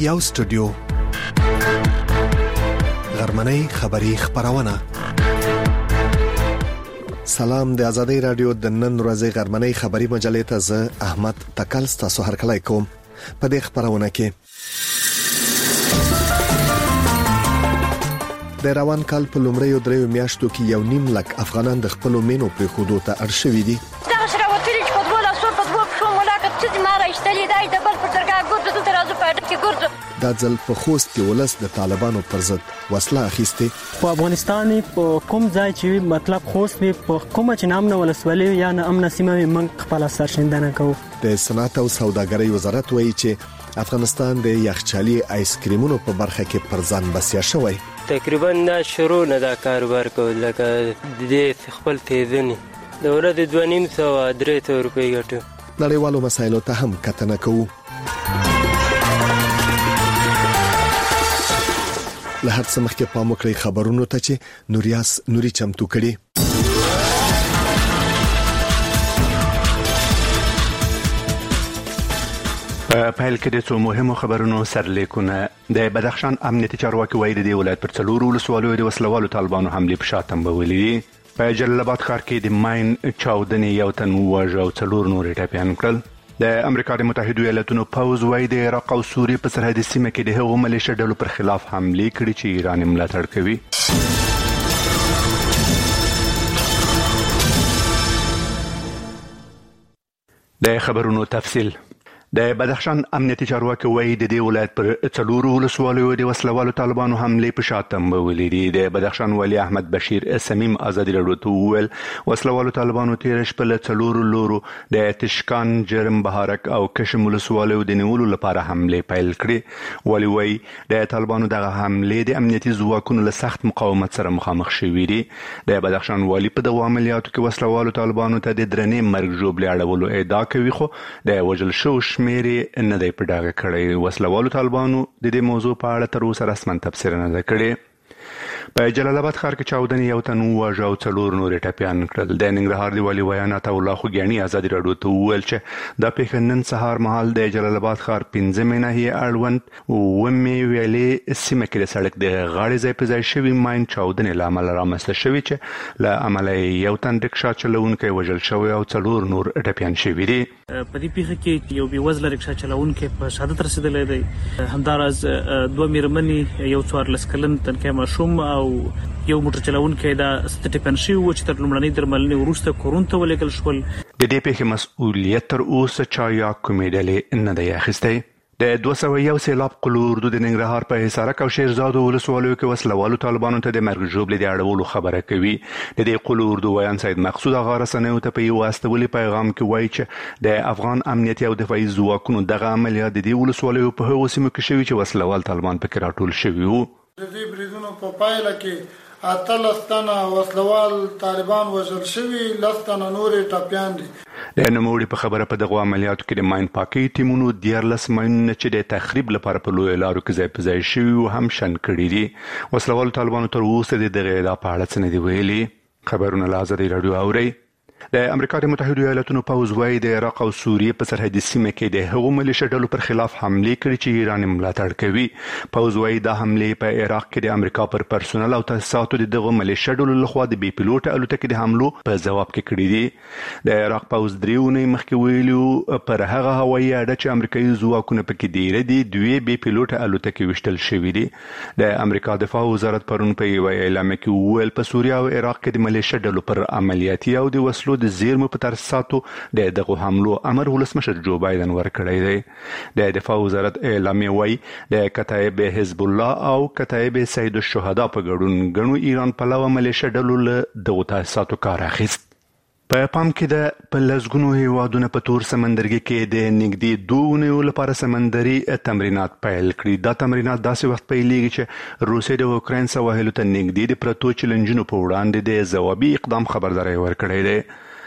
یو سټوډیو غرمنۍ خبری خبرونه. سلام د آزادۍ رادیو د نن ورځې غرمنۍ خبری مجلې ته زه احمد تکل تاسو هرکلی کوم. په دې خبرونه کې د روان کال په لومړیو 3 میاشتو کې 1.5 لک افغانان د خپل مینو په خودو ته اړ شوي دي. دا ځل په خوست کې ولس د طالبانو پر ضد وسله اخیسته. په افغانستان په کوم ځای چې مطلب خوست په کومه چې نامنه ولسوالۍ یا نه امن سیمه من خپل سرشندنه کوو. د صنعت او سوداګرۍ وزارت وایي چې افغانستان د یخچالي آیس کریمونو په برخه کې پر ځان بسیا شوی. تقریبا نه شروع نه دا کاروبار کول لکه د خپل تیزنی د ورځې 2.5-300 روپۍ ګټو. نړیوالو مسایلو ته هم کتنه کوو. له هر څه مخکې پام وکړئ خبرونو ته چې نوري چمتو کړي. په کې د څو مهمو خبرونو سرلیکونه. د بدخشان امنیتي چارواکي وایي د ولایت پر 4 ولسوالیو د وسلوالو طالبانو حمله په شاتم بولې دي. په جلال آباد ښار کې د ماین چاودنې یو تن وواژه او 4 نور ټپیان کړل. د امریکا د متحده ایالاتونو پوځ وایي د عراق او سوریې په سرحدي سیمه کې د هغو ملیشیا ډلو پر خلاف حمله کړې چې ایران ملاتړ کوي. د خبرونو تفصیل. د بدخشان امنیتي چارواکي وایي د دې ولایت پر 4 ولسوالیو د وسلوالو طالبانو حمله په شاتم بولې دي. د بدخشان والی احمد بشیر سمیم ازادي راډیو ته وویل وسلوالو طالبانو تیر شپه له 4 لورو د تشکان، جرم بهارک او کشم ولسوالیو د نیولو لپاره حمله پیل کړې. والی وایي د طالبانو دغه حمله د امنیتي ځواکونو له سخت مقاومت سره مخامخ شوې دي. د بدخشان والی په دغه عملیاتو کې وسلوالو طالبانو ته د درنې مرګ ژوبلې اړولو ادعا کوي، خو د وژل شو مېری نه دی په ډاګه کړی. وسلوالو طالبانو د دې موضوع په اړه تر اوسه رسماً تفسیر نه ده کړی. په جلال آباد ښار کې چاودنې یو تن وواژه او 4 نور ټپیان کړل. د ننګرهار د والي ویانات الله خوګیاني ازادي راډیو ته وویل چې دا پیښه نن سهار مهال د جلال آباد ښار 15 ناحیې اړوند ومې ویلې سیمه کې د سړک د غاړې ځای په ځای شوي ماین چاودنې له امله رامنځته شوي چې له امله یو تن رکشا چلونکی وژل شوی او 4 نور ټپیان شوي دي. په دې پیښه کې یو بېوزله رکشا چلونکی په شهادت رسېدلی دی. همداراز 2 مېرمنې، یو 14 کلن تنکی ماشوم او یو موټر چلونکی دا ستټپن شوي و چې تر لومړنۍ درملنې وروسته کورونو ته ولېږل شول. د دې پیښې مسؤلیت تر اوسه چا یا کومې ډلې نه دی اخیستی. د 201 سیلاب قلو اردو د ننګرهار په حصارک او شیرزاد ولسوالیو کې وسلوالو طالبانو ته د مرګ ژوبلې د اړولو خبره کوي. د دې قلو اردو ویان سید مقصود هغه رسنیو ته په یو واستولي پیغام کې وایي چې د افغان امنیتي او دفاعي ځواکونو دغه عملیات د دې ولسوالیو په هغو سیمو کې شوي چې وسلوال طالبان پکې راټول شوي وو. د دې بریدونو په پایله کې 18 تنه وسلوال طالبان وژل شوي، 10 تنه نورې ټپیان دي. د نوموړي په خبره په دغه عملیاتو کې د ماین پاکۍ ټیمونو 14 ماینونه چې د تخریب لپاره په لویو لارو کې ځای په ځای شوي هم شن کړي دي. وسلوالو طالبانو تر اوسه د دغه ادعا په اړه څه نه دي ویلي. خبرونه له آزادۍ راډیو اورئ. د امریکا د متحده ایالاتونو پوځ وایي د عراق او سوریې په سرحدي سیمه کې د هغو ملیشیا ډلو پر خلاف حمله کړې چې ایران ملاتړ کوي. پوځ وایي دا حمله په عراق کې د امریکا پر پرسونل او تاسیساتو د دغه ملیشیا ډلو لخوا د بې پیلوټه الوتکې د حملو په ځواب کې کړې دي. د عراق پوځ 3 اونۍ مخکې ویلي پر هغه هوایي اډه چې امریکایي ځواکونه پکې ډیره دي 2 بې پیلوټه الوتکې وشتل شوي دي. د امریکا دفاع وزارت پرون په یو اعلامیه کې وویل په سوریه او عراق کې د ملیشیا ډلو پر عملیاتي او د وسلو د زیرمو په ترساتو د دغه حملو امر ولسمشر جو بایدن ورکړی دی. د دفاع وزارت اعلامیه وایي د کتایب حزب الله او کتایب سید الشهدا په ګډون ګڼو ایران پلوه ملیشیا ډلو له دغو تاسیساتو کار اخیست. په پام کې د په لسګونو هیوادونو په تور سمندرګي کې د نږدې 2 اونیو لپاره سمندري تمرینات پیل کړي. دا تمرینات داسې وخت پیلېږي چې روسیې د اوکراین سواحلو ته نږدې د پرتو چیلنجونو په وړاندې د ځوابي اقدام خبرداری ورکړی دی.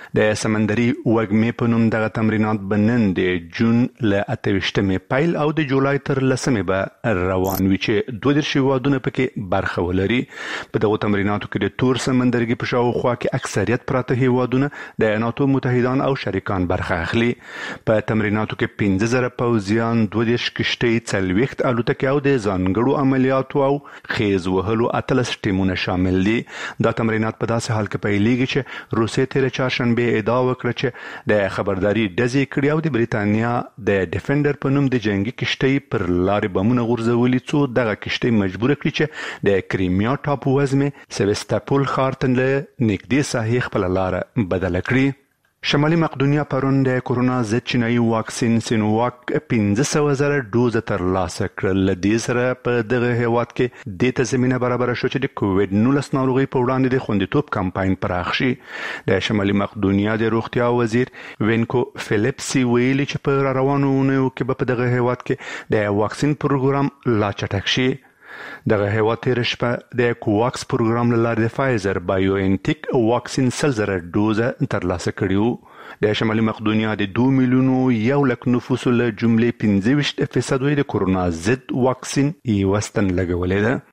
د سمندري وږمې په نوم دغه تمرینات بنن د جون ل 28 پیل او د جولای تر 10 به روان وي چې 22 هیوادونه پکې برخه ولري. په دغه تمریناتو کې د تور سمندرګي په شاوخوا کې اکثریت پراته هیوادونه د ایالاتو متحدان او شریکان برخه اخلي. په تمریناتو کې 15000 پوځیان 22 کشتۍ 40 الوتکې او د ځانګړو عملیاتو او خیز وهلو 13 ټیمونه شامل دي. دا تمرینات په داسې حال کې پیلېږي چې روسیې تیر چهارشنبه ادعا وکړه چې د خبرداري ډزې کړې او د بریتانیا د ډیفندر په نوم د جنگي کشتۍ پر لارې بمونه غورځولي څو دغه کشتۍ مجبور کړي چې د کریمیا ټاپو وزمې سیوستاپول ښار ته نږدې ساحې خپله لاره بدله کړي. شمالي مقدونیا پرون د کورونا ضد چینایي واکسین سینوواک 15,000 ډوز ترلاسه کړل. له دې سره په دغه هیواد کې د ته زمینه برابر شو چې د کووډ 19 ناروغي په وړاندې د خوندیتوب کمپاین پراخ شي. د شمالي مقدونیا د روغتیا وزیر وینکو فلیپسي ویلي چې په روانو اونیو کې په دغه هیواد کې د واکسین پروګرام لا چټک شي. دغه هیواد تیر شپه د کوواکس پروګرام له لارې د فایزر بایو انټیک واکسین 100,000 ډوز ترلاسه کړیو. د شمالي مقدونیا د 2 میلیونو 1 لک نفوس له جملې 25% د کورونا ضد واکسین وستن لګولې ده.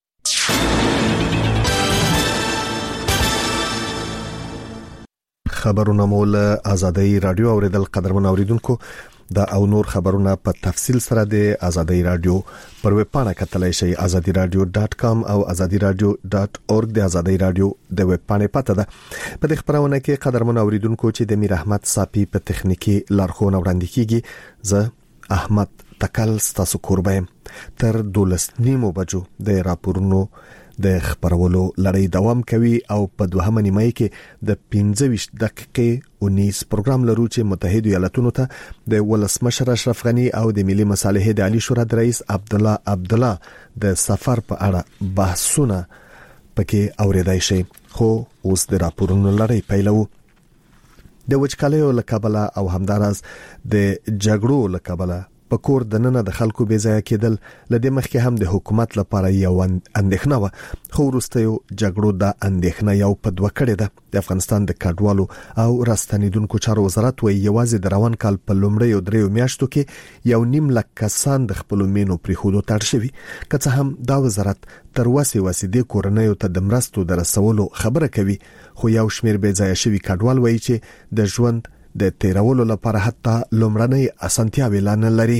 خبرونه مول آزادۍ رادیو اوریدل قدرمن اوریدونکو دا او نور خبرونه په تفصیل سره د آزادۍ رادیو پر ویب پاڼه کتلای شئ azadiradio.com او azadiradio.org د آزادۍ رادیو د ویب پاڼې پته ده. په دې خبرونه کې قدرمن اوریدونکو چې د میر احمد صافي په تخنیکی لارښوونه وړاندې کیږي. زه احمد تکل ستاسو کوربه تر 12:30 بجو د راپورونو د خبرولو لړۍ دوام کوي او په دوهمه نیمه کې د 15 دقیقې 19 پروګرام لرو چې متحده ایالاتونو ته د ولسمشر اشرف غنی او د ملي مصالحې د عالی شورا د رئیس عبدالله د سفر په اړه بحثونه پکې اوریدای شي. خو اوس د راپورونو لړۍ پیلو. د وچکالیو له کبله او همدارس د جګړو له کبله په کور د نن د خلکو بې ځای کېدل لدې مخکې هم د حکومت لپاره یو اندېښنه و. خو وروسته یو جګړو د اندېښنه یو په دوه کړې ده. د افغانستان د کډوالو او راستنیدونکو چارو وزارت وایي یوازې د روان کال په لومړیو 3 میاشتو کې 1.5 لک کسان د خپل مینو پریښودو ته اړ شوي. که څه هم دا وزارت تر وسې د کورنیو ته د مرستو د رسولو خبره کوي. خو یو شمیر بې ځای شوي کډوال وایي چې د ژوند د تیرولو لپاره حتی لومړنۍ اسانتیاوې لا نه لري.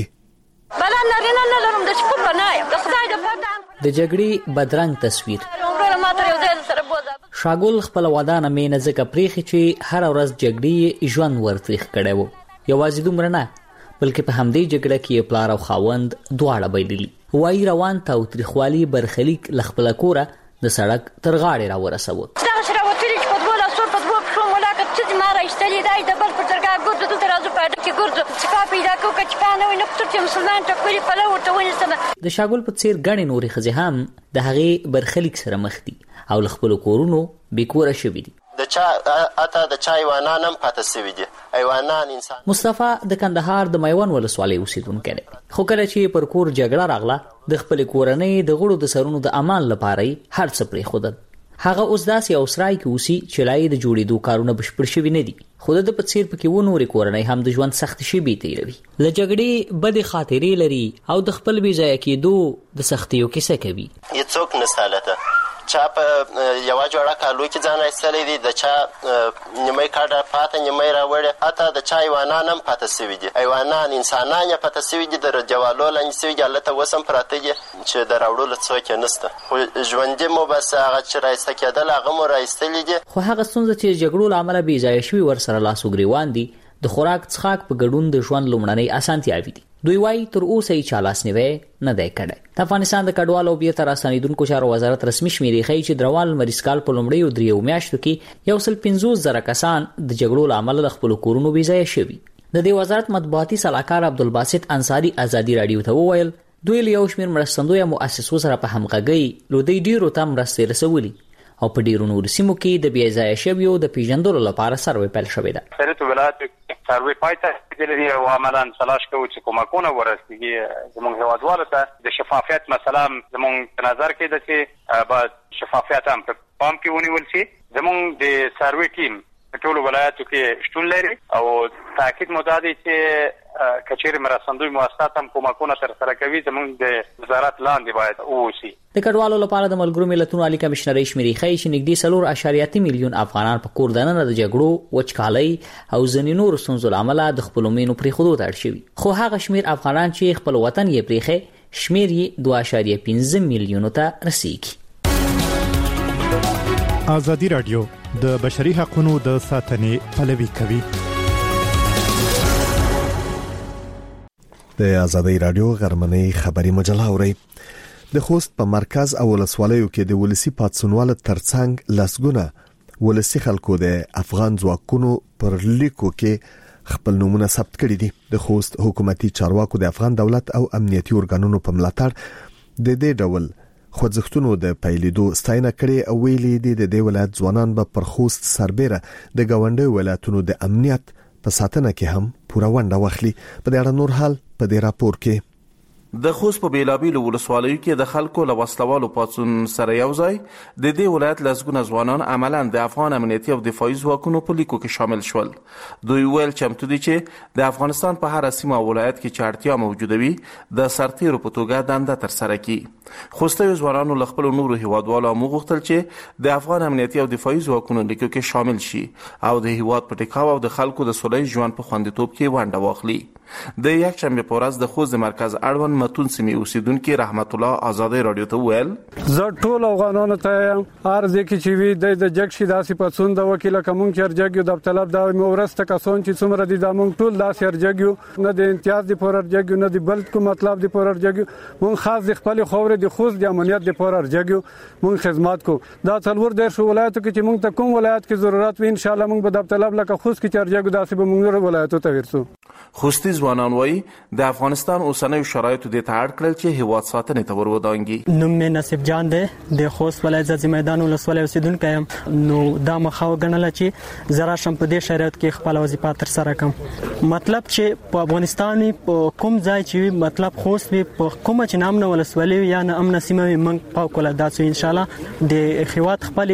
د جګړې بدرنګ تصویر شاګل خپل ودانه مینه ځکه پریخي چې هر ورځ جګړې ژوند ورتریخ کړي وو. یوازې دومره نه بلکې په همدې جګړه کې پلار او خاوند دواړه بایللي. وای روان تاوتریخوالي برخلیک لخپل کوره د سړک تر غاړې را ورسوه. د شاګل په څیر غني نوري خزي هم د هغه برخلیک سره مخ دي او خپل کورونو بیکوره شوي دي. د چا ایوانان هم پاتې شوي دي. ایوانان انسان مصطفی د کندهار د میوان ولسوالۍ اوسیدونکی دی. خو کله چې پر کور جګړه راغله د خپل کورنۍ د غړو د سرونو د امان لپاره هر څه پرې خودل. هغه اوس داسې اوسرای کې اوسي چې لای د جوړېدو کارونه بشپړ شوي نه دي. خو د په څیر پکې و نورې کورنۍ هم د ژوند سخت شي تیروي. له جګړې بد خاطرې لري او د خپل بې ځای کېدو د سختیو کیسه کوي. هیڅوک نسالته چا په یو جوړه کالو کې ځان ایستلې دي. د چا نیمه کاډه پاته نیمه راوړې. حتی د چا ایوانان هم پاته شوي دي. ایوانان انسانان یې پاته شوي دي. د جوالو لاندې شوي دي. هلته اوس هم پراته دي چې د راوړلو څوک یې نشته. خو ژوندي مو بس هغه چې رایسته کېدل هغه مو رایستلي دي. خو هغه ستونزه چې جګړو له امله بې ځایه شوي ورسره لاس وګریوان دي د خوراک څښاک په ګډون د ژوند لومړنۍ اسانتیاوې دي. دوی وايي تر اوسه یې چا لاس نیوی نه دی کړی. د افغانستان د کډوالو او بیرته راستنیدونکو چارو وزارت رسمي شمیرې ښیي چې د روان لمریز کال په لومړیو 3 میاشتو کې 150,000 کسان د جګړو له امله خپل کورونو بې ځایه شوي. د دې وزارت مطبوعاتي صلاحکار عبدالباسط انصاری آزادي رادیو ته وویل دوی له یو شمېر مرستندویه مؤسسو سره په همغږۍ لودي ډیرو ته مرستې رسولي او په ډیرو نورو سیمو کې د بې ځایه شویو د پیژندلو لپاره سروې پیل شوې ده. سره ولایت سروې پایته کېدلې او عملاً تلاش کوي چې کومکونه ورسیږي زموږ هیوادوالو ته. د شفافیت مسله زموږ په نظر کې ده چې باید شفافیت هم په پام کې ونیول شي. زموږ د سروې ټیم ټول ولایتو کې شتون لري او تاکید مو دا دی چې کچېرې مرستندوی مؤسسات هم کومکونه ترسره کوي زموږ د وزارت لاندې باید اوسي. د کډوالو لپاره د ملګرو ملتونو عالی کمشنري شمیرې ښیي چې نږدې 4.3 میلیون افغانان په کور دننه د جګړو، وچکالۍ او ځینې نورو ستونزو له امله د خپلو مینو پرېښودو ته اړ شوي. خو هغه شمیر افغانان چې خپل وطن یې پرېښی شمیر یې 2.15 میلیونو ته رسیږي. ازادي راډیو د بشري حقوقو د ساتنې پلوي کوي. د ازادي راډیو غرمنۍ خبري مجله اوري. د خوست په مرکز او ولسوالیو کې د ولسی پاتسونوال ترڅنګ لسګونه ولسی خلکو د افغان ځواکونو پر لیکو کې خپل نمونه ثبت کړي دي. د خوست حکومتي چارواکو د افغان دولت او امنیتي ارګانونو په ملاتړ د دې ډول خوځښتونو د پیلېدو ستاینه کړې او ویلي دي د دې ولایت ځوانان به پر خوست سربېره د ګاونډي ولایتونو د امنیت په ساتنه کې هم پوره ونډه واخلي. په دې اړه نور حال په دې راپور کې. د خوست په بیلابیلو ولسوالیو کې د خلکو له وسلوالو پاتون سره یو ځای د دې ولایت لسګونه ځوانان عملاً د افغان امنیتي او دفاعي ځواکونو په لیکو کې شامل شول. دوی ویل چمتو دي چې د افغانستان په هر سیمه او ولایت کې چې اړتیا موجوده وي د سرتیرو په توګه دنده ترسره کړي. خوستي ځوانانو له خپل نورو هیوادوالو غوښتل چې د افغان امنیتي او دفاعي ځواکونو لیکو کې شامل شي او د هیواد په ټیکاو او د خلکو د سولې ژوند په خوندیتوب کې ونډه واخلي. د یک شنبه په ورځ د خوست مرکز اړوند متون سیمې اوسیدونکو رحمت الله ازادي رادیو ته ویل زه ټول افغانانو ته ارزه کې چې وی د جګ شي داسې پڅون د وکیل کوم چې ارجګیو د طلب د مورسته کسون چې څومره دي د مونږ ټول داسې ارجګیو نه د امتیاز د پور ارجګیو نه د بل کوم مطلب د پور ارجګیو مونږ خاص د خپل خبره د خوست د امنیت د پور ارجګیو مونږ خدمات کو دا څلور د شو ولایتو کې چې مونږ ته کوم ولایت کې ضرورت وي ان شاء الله مونږ به د طلب لکه خوست کې ارجګیو داسې به مونږ ولایتو ته ورسو. خوستي ځوانان وایي د افغانستان اوسنۍ شرایطو د تاړ کړل چې هیواد ساتنې ته ورودانګي. نوم مې نصیب جان دی د خوست ولایت ځي میدان ولسوالۍ اوسیدونکی یم. نو دا مخاو غنل چې زرا شم په دې شرایط کې خپل وظیفه تر سره کوم. مطلب چې په افغانستان کوم ځای چې مطلب خوست په کوم چې نام ولسوالۍ یا نه امن سیمه من پاک ولا داسې ان شاء الله د هیواد خپل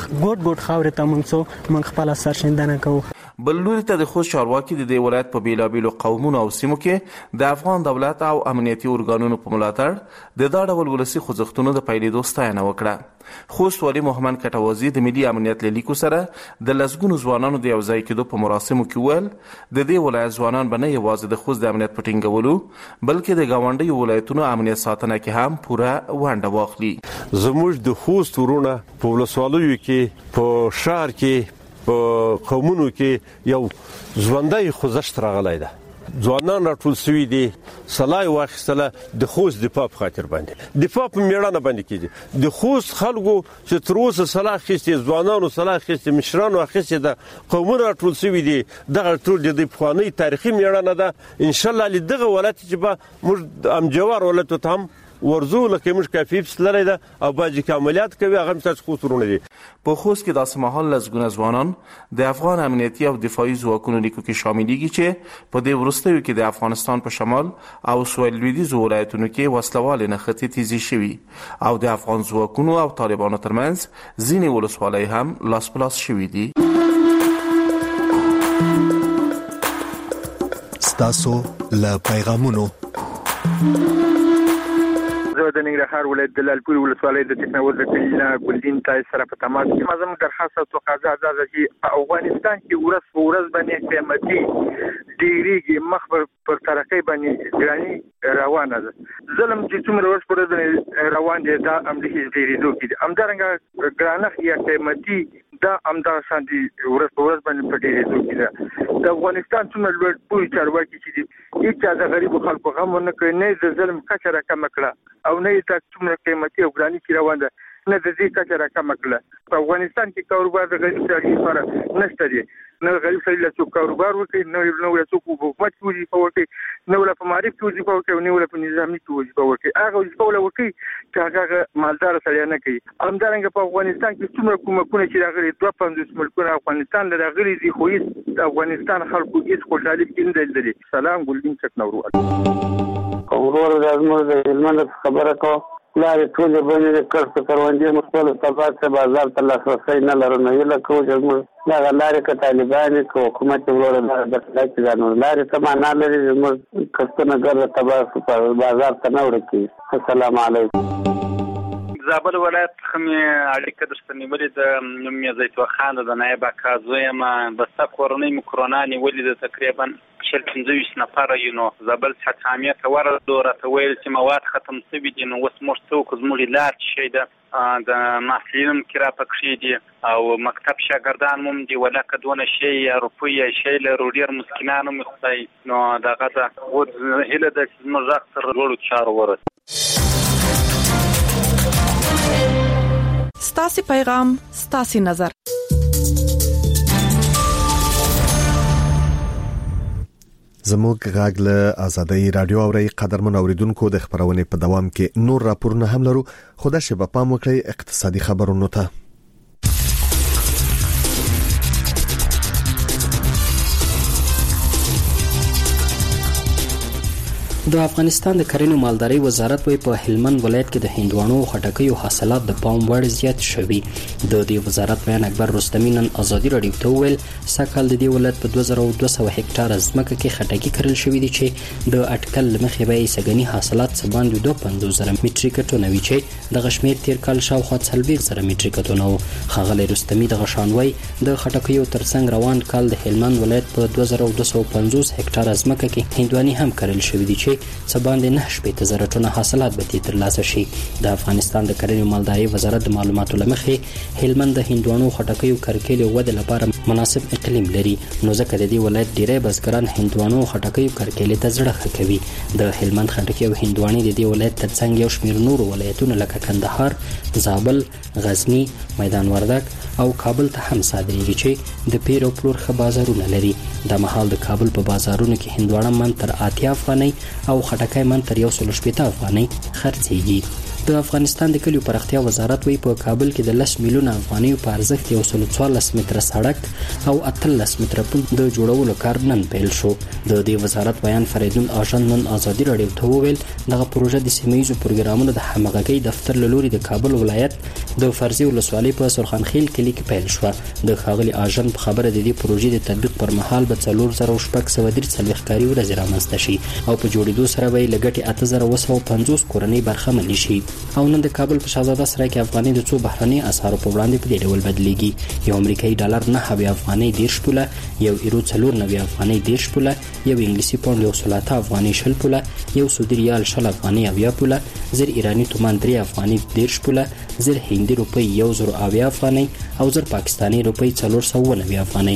ګډ خاورې ته من خپل سرشندنه کوو. بل لوري ته د خوست چارواکي د دې ولایت په بیلابیلو قومونو او سیمو کې د افغان دولت او امنیتي ارګانونو په ملاتړ د دا ډول ولسی خوځښتونو د پیلېدو ستاینه وکړه. خوست والي محمد کټوازي د ملي امنیت لیکو سره د لسګونو ځوانانو د یوځای کېدو په مراسمو کې ویل د دې ولایت ځوانان به نه یوازې د خوست د امنیت په ټینګولو بلکې د ګاونډي ولایتونو امنیت ساتنه کې هم پوره ونډه واخلي. زموږ د خوست ورونه په ولسوالیو کې په شهر کې په قومونو کې یو ژوندۍ خوځښت راغلی ده. ځوانان راټول شوي دي سلای واخیستله د خوست دفاع په خاطر باندې دفاع په میړانه باندې کېږي. د خوست خلکو چې تر اوسه سلاح اخیستې ځوانانو سلاح اخیستې مشرانو اخیستې ده قومونه راټول شوي دي. دغه ټول د پخوانۍ تاریخي میړانه ده. انشاءالله له دغه ولایت چې به موږ امجوار ولایتو ته هم ورزو لکه موږ کافي فسلره ده او باجی عملیات کوي هغه تاسو خو ترونه دي. په خوست کې داسې مهال لسګونه ځوانان د افغان امنیتي او دفاعي ځواکونو لیکو کې شاملېږي چې په دې وروستیو کې د افغانستان په شمال او سویل لویدیځ ولایتونو کې وسلوال نښتې تیزی شوي او د افغان ځواکونو او طالبانو ترمنځ ځینې ولسوالۍ هم لاس په لاس شوي دي. ستاسو له پیغامونو زه د ننګرهار ولایت د لالپور ولسوالۍ د ټکنالوژي کلینا ګلدین تای سره په تماس کې زموږ درخواست او تقاضا ده چې په افغانستان کې ورځ په ورځ باندې قیمتي ډیریږي مخ پر ترقۍ باندې ګرانی روانه ده. ظلم چې څومره ورځ پر ورځ روان دي دا امریکای ډیریدو کې همدارنګه ګرانخ یا قیمتي دا امدا ساندي ورځ په ورځ باندې په ډیریدو کې ده. د افغانستان څومره لوړ پوي چارواکي چې هیڅ د غریب خلکو غم نه کوي نه د ظلم کچره کم کړه او نه د څومره قیمتي او ګرانی کې روان ده نه د دې کچره کم کړه. په افغانستان کې کاروبار د غریب سړي لپاره نشته دی. نه غریب سړي له کاروبار وکړي نه له څوک حکومت کې وظیفه وکړي نه له په معرفت کې وظیفه وکړي نه له په نظامي کې وظیفه وکړي. هغه وظیفه وکړي چې هغه مالدار سړی نه کوي. همدارنګه په افغانستان کې څومره کومکونه چې راغلي 250 ملکونه افغانستان له راغلي دي خو د افغانستان خلکو هیڅ خوشحالي کې نه دي. سلام ګلدین ټکنالوژي ورور د ازمر د علمانه خبره کو لارې ټول باندې کړ په کروندې مخول تبات بازار ته لاسرسي نه لرو نه یله کو چې دا لارې که طالبان که حکومت وروړه د خلاص ځانو لارې ته معنا لري زموږ کښتونه ګرده تباه په بازار ته نه وړه کېږي. السلام علیکم. زابل ولایت څخه مې اړیکه درسته نیولې ده. نوم مې زیتون خان د نایب اکا زوی یم. بسته کورنۍ مې کرونا نیولې ده تقریبا 25 نفره یو. نو زابل صحت عامه ته ورغلو راته ویل چې مواد ختم شوي دي. نو اوس موږ څه وکړو زموږ لار څه شی ده د محصلین هم کرا پکښې دي او مکتب شاګردان هم دي ولکه دونه شی یا روپۍ یا شی لرو ډېر مسکینان هم خدای نو دغه ده اوس هیله ده چې زموږ غږ تر لوړو چارو ورسي. ستاسې پیغام ستاسې نظر. زموږ غږ له آزادۍ رادیو اوري قدرمن اوریدونکو د خبرونې په دوام کې نور راپورونه هم لرو. خو د شباب پام وکړئ اقتصادي خبرونو ته. د افغانستان د کرنې مالدارۍ وزارت په هلمند ولایت کې د هندوانو او خټکیو حاصلات د پام وړ زیات شوي. د دې وزارت بیان اکبر رستمی نن آزادي رادیو ته وویل سږ د دې ولایت په 2200 هکټار ځمکه کې خټکي کرل شوي دي چې د اټکل مخې به سګنی حاصلات څه باندې 250,000 مټریک ټنه وي چې د غشمیر تیر کال شاوخوا 40,000 مټریک ټنه وو. خغلی رستمی د غشانوي د خټکیو ترڅنګ روان کال د هلمند ولایت په 2250 هکټار ځمکه کې هندواني هم کرل شوي دي چې څه باندې 9,000 ټنه حاصلات به ترلاسه شي. د افغانستان د کرنې مالدارۍ وزارت د معلوماتو لمخې هلمند د هندوانو خټکیو کرکیلې وده لپاره مناسب اقلیم لري نو ځکه د دې ولایت ډیری بزګران هندوانو خټکیو کرکیلې ته زړه ښه کوي. د هلمند خټکي او هندواني د دې ولایت ترڅنګ یو شمېر نور ولایتونه لکه کندهار، زابل، غزنی، میدان وردګ او کابل ته هم صادریږي چې د پیر او پلور ښه بازارونه لري. د مهال د کابل په بازارونو کې هندوانه من تر 80 افغانۍ او خټکای من تر 160 افغانۍ خرڅېږي. د افغانستان د کلیو پراختیا وزارت وی په کابل کې د 10 میلیونه افغانۍ په ارزښت 114 متره سړک او 18 متره پل د جوړولو کار نن پیل شو. د دې وزارت بیان فریدون آژان نن آزادي رادیو ته وویل دغه پروژه د سیمه‌ییزو پروګرامونو د همغږۍ دفتر له لوري د کابل ولایت د فرضي ولسوالۍ په سرخانخیل کلی کې پیل شو. د ښاغلي آژان په خبره د دې پروژې د تطبیق پر مهال به 4000 کاري ورځې رامنځته شي او په جوړېدو سره به لګټې 8950 کورنۍ برخمن شي. او نن د کابل په شهزاده سرای کې افغاني د څو بهرني اسعارو په وړاندې په دې ډول بدلېږي. یو امریکایي ډالر 9 افغانۍ 10 پوله، یو یورو 4 افغانۍ 10 پوله، یو انګلیسي پاوند 130 افغانۍ 10 پوله، یو سعودي ریال 10 افغانۍ 70 پوله، زر ایرانی تومان 3 افغانۍ 10 پوله، زر هندي روپۍ 1070 افغانۍ او زر پاکستاني روپۍ 490 افغانۍ.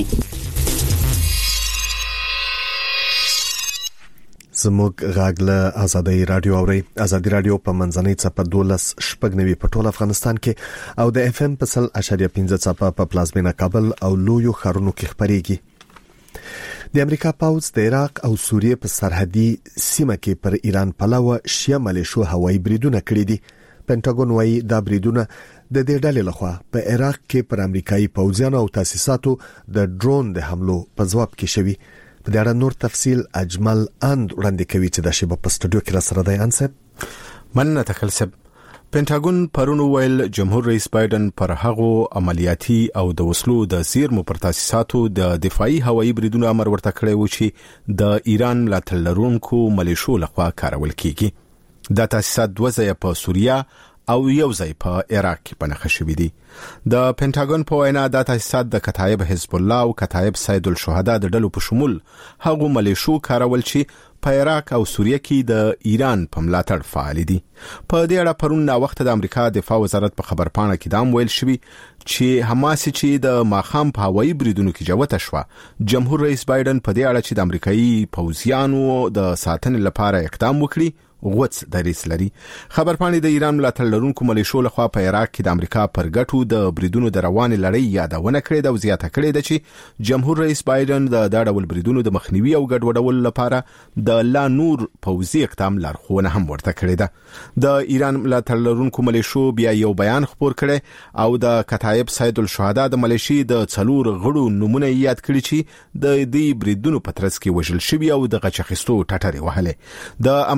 زموږ غږ له آزادۍ رادیو اوري. آزادۍ رادیو په منځنۍ څپه 12.9 په ټول افغانستان کې او د اف ام په 0.15 څپه په پلازمینه کابل او لویو ښارونو کې خبريږي. د امریکا پوځ د عراق او سوریې په سرحدي سیمه کې پر ایران پلوه شیا ملیشو هوایي بریدونه کړی دي. پینټاګون وايي دا بریدونه د دې ډلې لخوا په عراق کې پر امریکایي پوځیانو او تاسیساتو د ډرون د حملو په ځواب کې شوي. په دې اړه نور تفصیل اجمل اند وړاندې کوي چې د شیبه په استودیو کې را سره دی. انسب مننه تکلسب. پینټاګون پرون ویل جمهور رئیس بایدن پر هغو عملیاتي او د وسلو د زیرمو پر تاسیساتو د دفاعي هوایي بریدونو امر ورته کړی و چې د ایران ملاتړ لرونکو ملیشو لخوا کارول کیږي. دا تاسیسات 2 ځای په سوریه او یو ځای په عراق کې پنهخه شوي دي. د پینټاګون په وینا دا تاسیسات د کتایب حزب الله او کتایب سید الشهدا د ډلو په شمول هغو ملیشو کارول چې په عراق او سوریه کې د ایران په ملاتړ فعال دي. په دې اړه پرون نا وخت د امریکا دفاع وزارت په خبرپاڼه کې دام ویل شوی چې حماس چې د ماخام په هوایي بریدونو کې جوته شو، جمهور رئیس بایدن په دې اړه چې د امریکایي پوځیانو د ساتنې لپاره اقدام وکړي غوڅ دریس لري. خبرپاڼې د ایران ملاتړ لرونکو ملیشو لخوا په عراق کې د امریکا پر ګټو د بریدونو د روانې لړۍ یادونه کړې ده او زیاته کړې ده چې جمهور رئیس بایدن د ډول بریدونو د مخنیوي او ګډوډولو لپاره د لا نور پوځي اقدام لارښوونه هم ورته کړې ده. د ایران ملاتړ لرونکو ملیشو بیا یو بیان خپور کړي او د کتایب سید الشهدا د ملیشي د 4 غړو نمونه یاد کړي چې د دې بریدونو په ترڅ کې وژل شوي او د غچ اخیستو ټټرې وهلې. د امریکا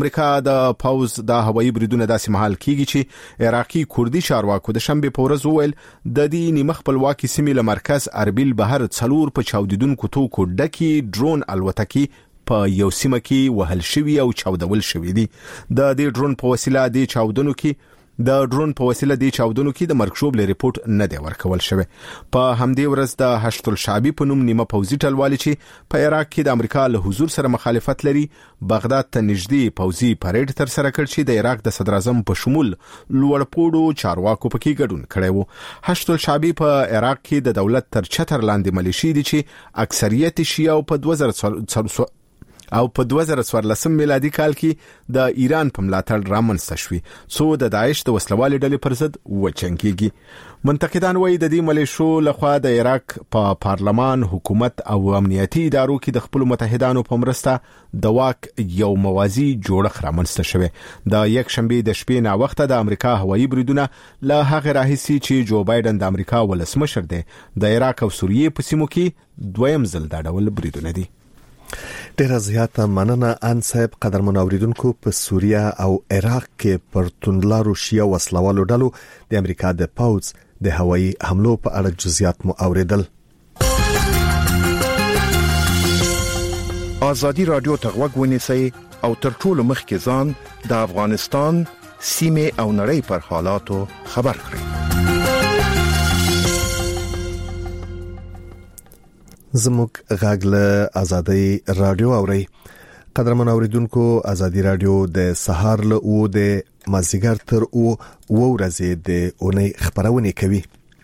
د پاوز د هوایي بریدونو داسې مهال کیږي چې عراقي کوردي چارواکو د شنبه په ورځ وویل د دې نیمه خپلواکي سیمې له مرکز اربیل بهر څلور په چاودیدونکو توکو ډکي ډرون الوتکي په یو سیمه کې وهل شوی او چاودول شوی دي. د دې ډرون په وسیله د چاودنو کې د مرکشوب له ریپورت نه دی ورکول شوی. په همدې ورځ د هشت الشعبي په نوم نیمه پوځي ټلوالي چې په عراق کې د امریکا له حضور سره مخالفت لري بغداد ته نږدې پوځي پریډ تر سره کړ چې د عراق د صدر اعظم په شمول لوړپوړو چارواکو پکې ګډون کړی وو. هشت الشعبي په عراق کې د دولت تر چتر لاندې ملیشي دي چې اکثریت شیعه او په 2014 میلادي کال کې د ایران په ملاتړ رامنځته شوې څو د داعش د وسلوالې ډلې پر ضد وجنګيږي. منتقدان وایي د دې ملیشو لخوا د عراق په پارلمان، حکومت او امنیتي ادارو کې د خپل متحدانو په مرسته د واک یو موازی جوړښت رامنځته شوی. د یک شنبه د شپې نا وخته د امریکا هوایي بریدونه له هغه راهیسي چې جو بایدن د امریکا ولسمشر دی د عراق او سوریې په سیمو کې دویم ځل دا ډول بریدونه دي. ډیره زیاته مننه ان صاحب. قدرمن اوریدونکو، په سوریه او عراق کې پر توندلارو شیعه وسلوالو ډلو د امریکا د پاوز د هوایي حملو په اړه جزئیات مو اوریدل. ازادي رادیو ته غوږ ونیسئ او تر ټولو مخکې ځان د افغانستان سیمه او نړۍ پر حالاتو خبر کړئ. زموږ غاګله ازادي رادیو اوري. قدرمن اوریدونکو، ازادي رادیو د سهار له او د مازیګر تر او ورځې د اونۍ خبرونه کوي.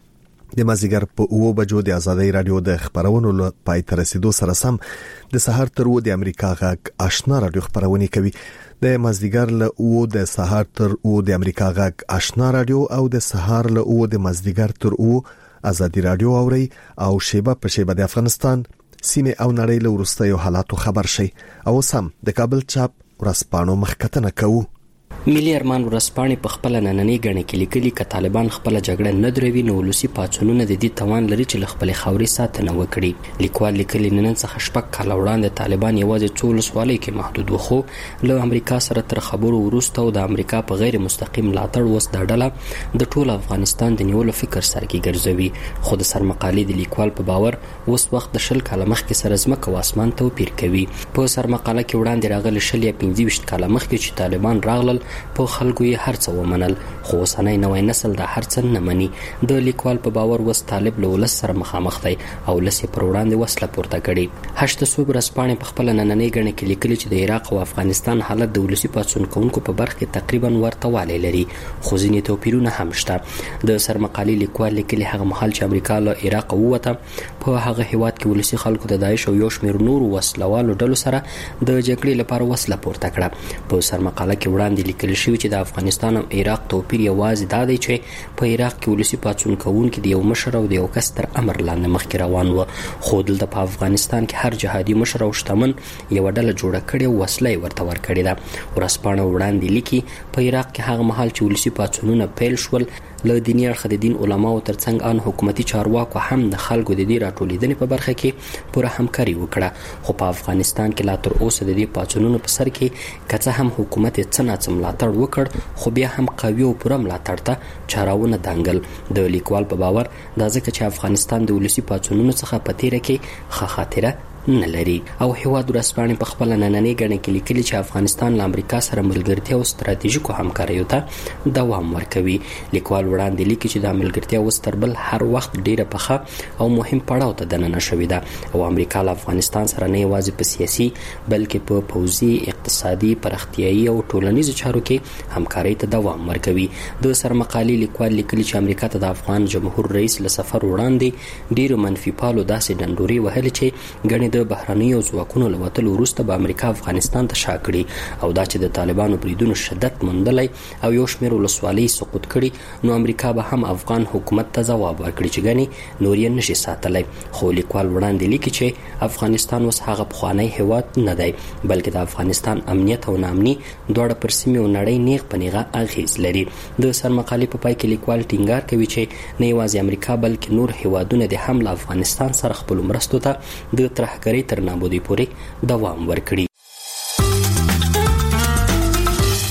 د مازیګر په 9 بجو د ازادي رادیو د خبرونو له پای تر رسیدو سره سم د سهار تر او د امریکا غږ آشنا رادیو خبرونه کوي. د مازیګر له او د سهار تر او د امریکا غږ آشنا رادیو او د سهار له او د مازیګر تر او ازادي رادیو اوري او شیبه په شیبه د افغانستان سیمه او نړۍ له وروستیو حالاتو خبر شي. او سم د کابل چاپ ورسپانو مخکتنه کوو. ملي ارمان ورسپانې په خپل نننۍ غړي کې لیکلي ک طالبان خپل جګړه نه دروي نو ولسی پاتونونه د دې توان لري چې خپل خاوري ساتنه وکړي. لیکوال لیکلي نن څخه شپږ کال وړاندې طالبان یوازې 14 سوالې کې محدود وخو له امریکا سره تر خبرو وروسته او د امریکا په غیر مستقیم ملاتړ وس د ډله د ټول افغانستان د نیولو فکر سره کې ګرځوي. خو د سرمقالې د لیکوال په باور اوس وخت د 10 کال مخکې سره زمکه او اسمان توپیر کوي. په سرمقاله کې وړاندې راغلي 15 کال مخکې چې طالبان راغلل په خلکو یې هرڅه ومنل، خو اوسنۍ نوې نسل د هرڅه نه مني. د لیکوال په باور وس طالب له ولس سره مخامخ دی او لسی پر وړاندې وسله پورته کړي. هشت صوب رسپانې په خپل نننۍ غړي کې لیکلي چې د عراق او افغانستان حالت د ولسی پاتون کوونکو په برخه کې تقریبا ورته والی لري، خو ځینې توپیرونه هم شته. د سرمقالې لیکوال لیکلي هغه مهال چې امریکا له عراق ووته په هغه هیواد کې ولسی خلکو د داعش او یو شمېر نور وسلوالو ډلو سره د جګړې لپاره وسله پورته کړه. په سرمقاله کې وړاندې لیکل شوی چې د افغانستان او عراق توپیر یوازې دا دی چې په عراق کې ولسی پاتون کوونکي د یو مشر او د یو کس تر امر لاندې مخکې روان و، خو دلته په افغانستان کې هر جهادي مشر او شتمن یو ډله جوړه کړې او وسله ورته ورکړې ده. ورسپانه وړاندې لیکي په عراق کې هغه مهال چې ولسی پاتونونه پیل شول له دیني اړخه د دین علماو ترڅنګ ان حکومتي چارواکو هم د خلکو د دې راټولیدنې په برخه کې پوره همکاري وکړه. خو په افغانستان کې لا تر اوسه د دې پاتونونو په سر کې کڅه هم حکومت څه ناڅه ملاتړ وکړ، خو بیا هم قوي او پوره ملاتړ ته چارهونه دانګل. د لیکوال په باور دا ځکه چې افغانستان د ولسی پاتونونو څخه په تیره کې ښه خاطره نه لري. او هیواد ورسپانې په خپل نننۍ غړي کې لیکلي چې افغانستان له امریکا سره ملګرتیا او ستراتیژیکو همکاریو ته دوام ورکوي. لیکوال وړاندې لیکي چې د ملګرتیا وستربل هر وخت ډیره پخه او مهم پړاو ته دننه شوې ده او امریکا له افغانستان سره نه یوازې په سیاسي بلکې په پوځي، اقتصادي، پرختیایي او ټولنیزو چارو کې همکاري ته دوام ورکوي. د سرمقالې لیکوال لیکلي چې امریکا ته د افغان جمهور رئیس له سفر وړاندې ډیرو منفي پالو داسې ډنډوري وهلې چې ګڼې د بهرنیو ځواکونو له وتلو وروسته به امریکا افغانستان ته شا کړي او دا چې د طالبانو بریدونو شدت موندلی او یو شمېر ولسوالۍ سقوط کړي نو امریکا به هم افغان حکومت ته ځواب ورکړي چې ګنې نور یې نشي ساتلی. خو لیکوال وړاندې لیکي چې افغانستان اوس هغه پخوانی هیواد نه دی بلکې د افغانستان امنیت او ناامني دواړه پر سیمې او نړۍ نیغ په نیغه اغیز لري. د سرمقالې په پای کې لیکوال ټینګار کوي چې نه یوازې امریکا بلکې نور هیوادونه د هم له افغانستان سره خپل مرستو ته د ترهګرۍ تر نابودۍ پورې دوام ورکړي.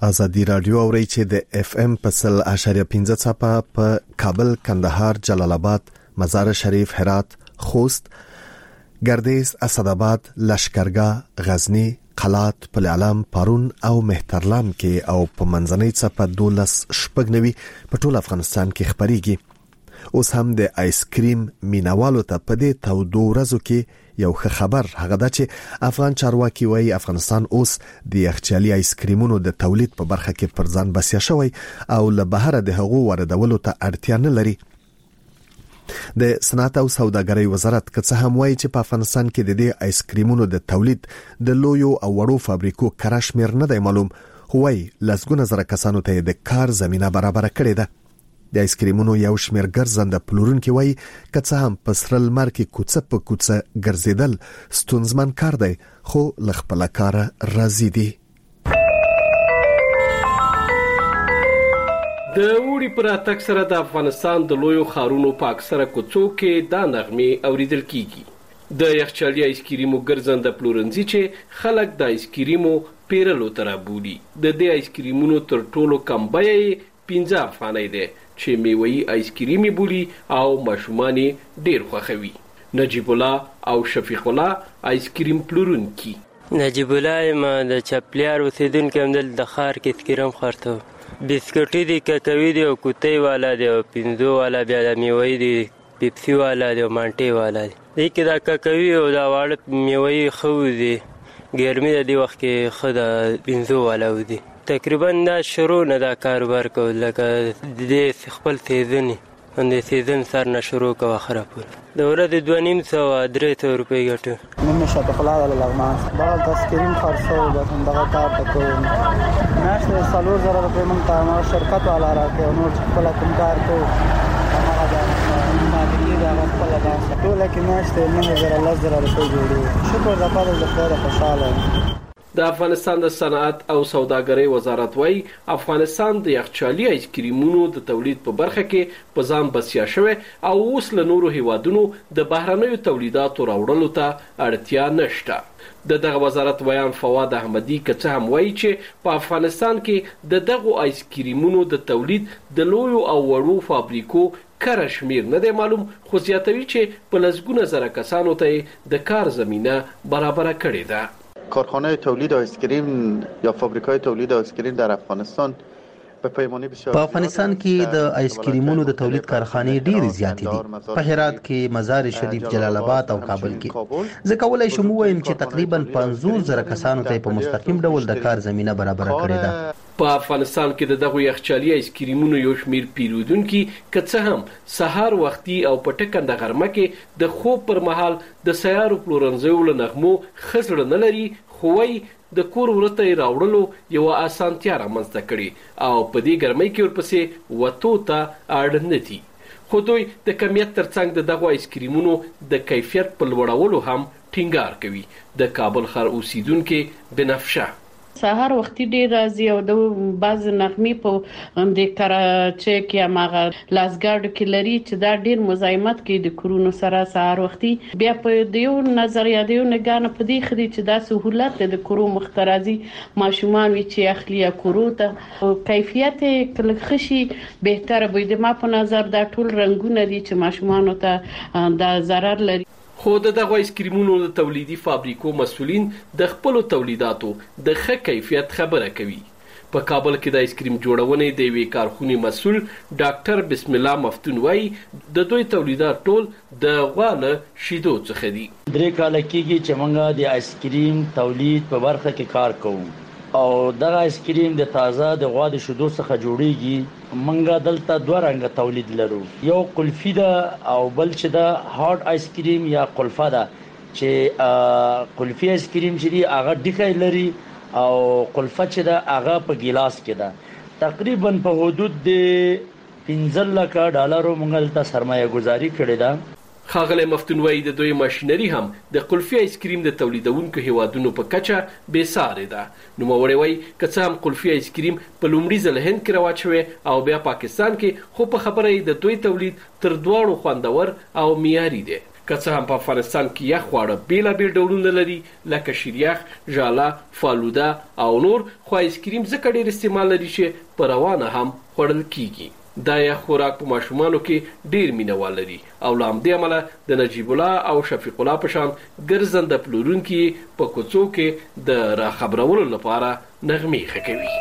ازادي رادیو اوري چې د اف ام په 100.15 صفه په کابل، کندهار، جلال آباد، مزار شریف، هرات، خوست، گردیز، اسداباد، لشکرګاه، غزنی، قلات، پل علم، پارون او مهترلام کې او په منځنۍ صفه 12 په ټول افغانستان کې خبريږي. اوس هم د آیس کریم مینوالو ته په دې تودو ورځو کې یو خبر هغه ده چې افغان چارواکي وايي افغانستان اوس د یخچالي آیس کریمونو د تولید په برخه کې پر ځان بسیا شوی او له بهر د هغو واردولو ته اړتیا نه لري. د صنعت او سوداګرۍ وزارت که څه هم وايي چې په افغانستان کې د دې آیس کریمونو د تولید د لویو او وړو فابریکو کرشمیر نه دی معلوم، خو وايي لسګونه زره کسانو ته د کار زمينه برابر کړې ده. د آیس کریمونو یو شمېر ګرځنده پلورونکي وايي که څه هم په سره لمر کې کوڅه په کوڅه ګرځیدل ستونزمن کار دی، خو له خپله کاره راضي دي. د اوړي پر اتک سره د افغانستان د لویو ښارونو په اکثره کوڅو کې دا نغمې اوریدل کیږي. د یخچالي آیس کریمو ګرځنده پلورنځي چې خلک د آیس کریمو پیرلو ته رابولي. د دې آیس کریمونو تر ټولو کم بیه 15 افغانۍ ده چې میوه‌ای آیس کریمي بولی او ماشومان ډیر خوښوي. نجیب الله او شفیق الله آیس کریم پلورونکي. نجیب الله ما د چپلیار اوسیدونکو هم د خار کې آیس کریم خورته. بسکټي دي، کاکاوي دي او کوتي والا دي او پینځو والا، بیا د میوه‌ای دي، پیپسي والا دي او مانټي والا دي. دې کې دا کاکاوي او دا واړه میوه‌ای خو دي، ګرمي د دې وخت کې خدا پینځو والا ودي. تقریبا دا شروع نه دا کاروبار کول لکه د خپل سیزن د سیزن سر نه شروع کوه اخره پورې د ورځې 250-300 روپۍ ګټو. من شفیق الله ولا لغمان بعد تسکرین خرڅو د دغه کار ته کوم ناشته 3000 روپۍ مونږ ته ما شرکت والا راکې نو خپل کوم کار کوو هغه د ماګری دا خپل دا ټول کې ناشته 9000 روپۍ جوړو. شکر د پاره د خیر خوشاله. د افغانستان د صنعت او سوداګرۍ وزارت وايي افغانستان د یخچالي آیس کریمونو د تولید په برخه کې په ځان بسیا شوی او اوس له نورو هیوادونو د بهرنیو تولیداتو راوړلو ته اړتیا نشته. د دغه وزارت ویان فواد احمدی که څه هم وایي چې په افغانستان کې د دغو آیس کریمونو د تولید د لویو او وړو فابریکو کره شمیر نه دی معلوم، خو زیاتوي چې په لسګونه زره کسانو ته د کار زمینه برابر کړې ده. کارخانه تولید آیس کریم یا فابریکای تولید آیس کریم در افغانستان په افغانستان کې د آیس کریمونو د تولید کارخانې ډېرې زیاتې دي. په هرات کې، مزار شریف، جلال آباد او کابل کې. زه کولای شم ووایم چې تقریبا 50,000 کسانو ته په مستقیم ډول د کار زمینه برابر کړې ده. په افغانستان کې د دغه یخچالي آیس کریمونو یو شمیر پیرودونکي که څه هم سهار وختي او په ټکنده غرمه کې د خوب پر مهال د سیارو پلورنځیو له نغمو خزړه نه لري، خو وايي د کور ورته راوړلو یو اسانتیا رامنځته کړي او په دې ګرمۍ کې ورپسې وتو ته اړ نه دي. خو دوی د کمیت ترڅنګ د دغه آیس کریمونو د کیفیت په لوړولو هم ټینګار کوي. د کابل ښار اوسیدونکو بنفشه سهار وختي ډیر راځي او د بعض نغمې په د کراچۍ کې ماغه لاسګارد کې لري چې دا ډیر مزاحمت کوي د کورونو سره سهار وختي. بیا په دیو نظریه دیو نگانه په دې خري چې دا سہولت د کورو مخترازي ماشومان وی چې اخلي کورو ته کیفیت کله خشي بهتره وي. د ما په نظر دا ټول رنگونه دي چې ماشومان ته دا ضرر لري. خو د دغه آیس کریمونو د تولیدي فابریکو مسؤلین د خپل تولیداتو د ښه کیفیت خبره کوي. په کابل کې د آیس کریم جوړونې د یوې کارخونې مسؤل ډاکټر بسم الله مفتون وايي د دوی تولیدات ټول د غوا شیدو څخه دي. 3 کال کېږي چې موږ د آیس کریم تولید په برخه کې کار کوو او دغه آیس کریم د تازه د غوا د شیدو څخه جوړیږي. منګه دلته 2 رنګه تولید لرو، یو قلفی ده او بل چې ده هارد آیس کریم یا قلفه ده. چې قلفی آیس کریم چې دی هغه ډیکای لري او قلفه چې ده هغه په ګلاس کې ده. تقریبا په حدود د 15 لک ډالرو موږ ته سرمایه گذاری کړې ده. خاغلی مفتون وايي د دوی ماشینري هم د قلفي آیس کریم د تولیدونکو هیوادونو په کچه بې ساري ده. نوموړی وايي که څه هم قلفي آیس کریم په لومړي ځل هند کې رواج شوی او بیا پاکستان کې، خو په خبره یې د دوی تولید تر دواړو خوندور او معیاري دی. که څه هم په افغانستان کې یخ خواړه بیلابیل ډولونه لري لکه شیریخ، ژاله، فالوده او نور، خو آیسکریم ځکه ډېر استعمال لري چې په روانه هم خوړل کیږي. دا یخ خوراک په ماشومانو کې ډېر مینوال لري او له همدې امله د نجیب الله او شفیق الله په شان ګرځنده پلورونکي په کوڅو کې د راخبرولو لپاره نغمې ښه کوي.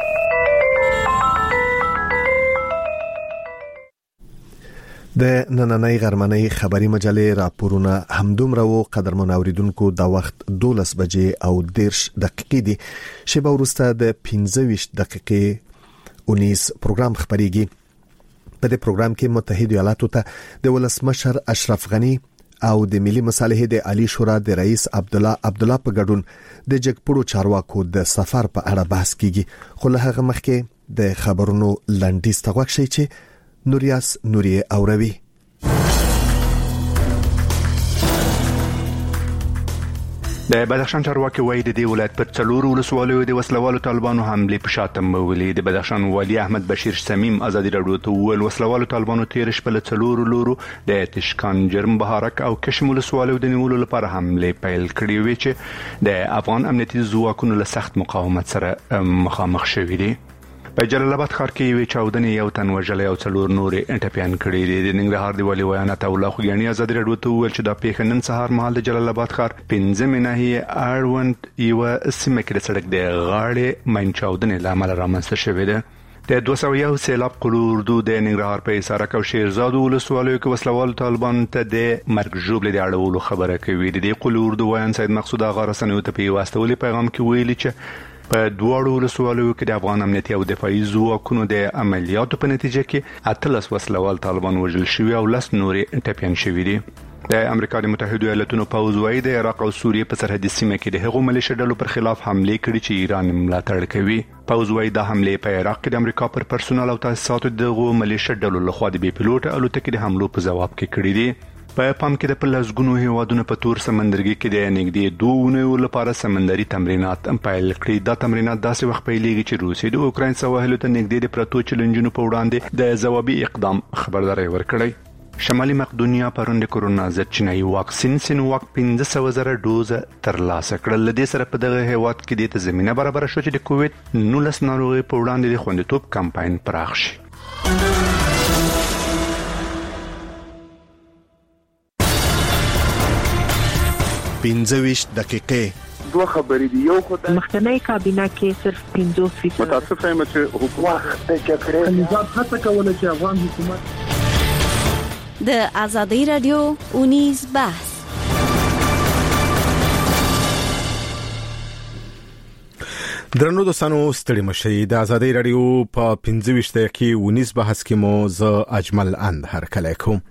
د نننۍ غرمنۍ خبري مجلې راپورونه همدومره وو. قدرمن اوریدونکو د وخت 12 بجې او 10 دقیقې دي. شیبه وروسته د 15 دقیقې 19 پروګرام خبريږي. په دې پروګرام کې متحده ایالاتو ته د ولسمشر اشرف غنی او د ملي مصالحې د عالی شورا د رئیس عبدالله په ګډون د جګپړو چارواکو د سفر په اړه بحث کیږي. خو له هغه مخکې د خبرونو لنډیز ته غوښ شي چې نوریاس نوریه اوروي. د بدخشان چارواکي وایي د دې ولایت پر 4 ولسوالیو د وسلوالو طالبانو حمله په شاته مولي. د بدخشان والی احمد بشیر سمیم ازادي راډیو ته ویل وسلوالو طالبانو تیر شپه له 4 لورو د تشکان جرم بهارک او کشم ولسوالیو د نیولو لپاره حمله پیل کړې وي چې د افغان امنیتي ځواکونو له سخت مقاومت سره مخامخ شوي دي. په جلال آباد ښار کې یو چاودنې یو تن وژلې او 4 نورې ټپيان کړي دي. د ننګرهار دی والي ویانات الله خوګیانی ازادي راډیو ته ویل چې دا پیښه نن سهار مهال د جلال آباد ښار 15 ناحیه اړوند یو سیمه کې د سړک د غاړې مین چاودنې لامل رامنځته شوې ده. د 201 سیلاب قلوردو د ننګرهار په اسارک او شیرزاد ولسوالیو کې وسلوال طالبان ته د مرګ ژوبل د اړولو خبره کوي. د قلوردو ویان سید مقصود اغا رسنیو ته په واسطه پیغام کې ویلي چې په دوړو ولسوالیو کې د افغان امنیتي او دفاعي ځواکونو د عملیاتو په نتیجه کې 18 وسلوال طالبان وژل شوي او 10 نورې ټپيان شوي دي. د امریکا د متحده ایالاتونو پوځ وايي د عراق او سوریې په سرحدي سیمه کې د هغو ملیشیا ډلو پر خلاف حمله کړې چې ایران ملاتړ کوي. پوځ وايي د حمله په عراق کې د امریکا پر پرسونل او تاسیساتو دغه ملیشیا ډلو لخوا د بي پيلوټ الوتکې د حملو په جواب کې کړې دي. په پام کې د پلازګونو هیوادونو په تور سمندرګي کې د نګدي 2 اونیو لپاره سمندري تمرینات پیل کړي. دا تمرینات داسې وخت پیلېږي چې روسیې د اوکراین سواحل ته نګدي د پروتو چیلنجونو په وړاندې د ځوابي اقدام خبرداري ورکړي. شمالي مقدونیا پرون د کورونا ضد چینایي واکسین سینوواک 15,000 ډوز ترلاسه کړل. لدې سره په دغه هیواد کې د زمينه برابر شو چې د کووډ 19 ناروغي په وړاندې د خوندیتوب کمپاین پراخ شي. 15 دقیقې دوه خبرې دي. یو خدای مخکنی کابینه کې صرف 50% متاسفه یم چې حکومت د چکرې نظام هڅه کوله چې افغان حکومت د آزادۍ رادیو 19 بحث. درنو دوستانو ستړي مشي. د آزادۍ رادیو په 15 دقیقې 19 بحث کې مو ز اجمل اند هرکلی کوم.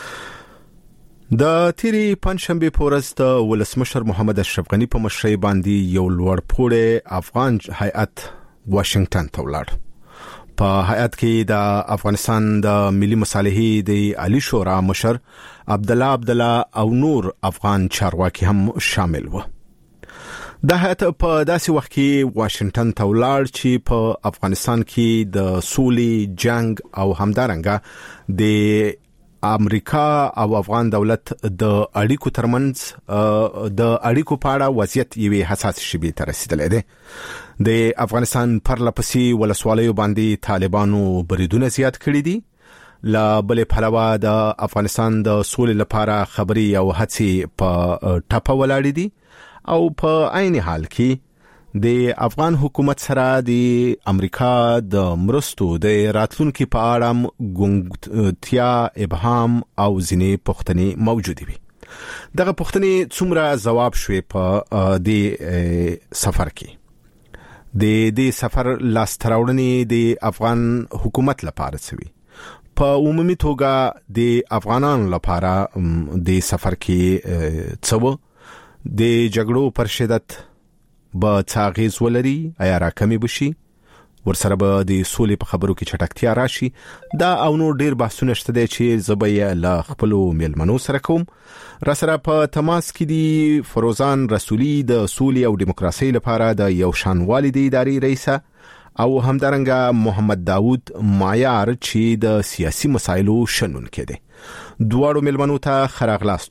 د تیری پنځشنبه پورز د ولسمشر محمد اشرف غنی په مشرۍ باندې یو لوړ پوړی افغان هیئت واشنگټن ته ولاړ. په هیئت کې د افغانستان د ملي مصالحې د عالی شورا مشر عبدالله او نور افغان چارواکي هم شامل و. د هیئت په داسې وخت کې واشنگټن ته ولاړ چې په افغانستان کې د سولې جنگ او همدارنګه د امریکا او افغان دولت د اړیکو ترمنځ د اړیکو په اړه وضعیت یوه حساس شبي ته رسیدلی دی. د افغانستان پر لپسې ولسوالیو باندې طالبانو بریدونه زیات کړي دي. لا بلې پلوه د افغانستان د سولې لپاره خبري او هڅې په ټاپه ولاړې دي او په عین حال کې د افغان حکومت سره د امریکا د مرستو د راتلونکو په اړه ګونګتیا ابهام او ځینې پوښتنې موجود دي. دغه پوښتنې څومره جواب شوي په د سفر کې د دې سفر لاستراوړنې د افغان حکومت لپاره سوي په عمومي توګه د افغانانو لپاره د سفر کې څو د جګړو پر شدت با تاغیز ولري آیا راکمي بشي ورسره به د سولې په خبرو کې چټکتیا راشي. دا او نور ډیر بحثونه شته دي چې زبې له خپل میلمنو سره کوم. را سره په تماس کې دي فروزان رسولي د سولې او دیموکراسي لپاره د یو شانوالي د ادارې رئیسه او همدارنګه محمد داوود مایار چې د سیاسي مسایلو شنونکي دي. دواړو میلمنو ته خراغلاست وایم.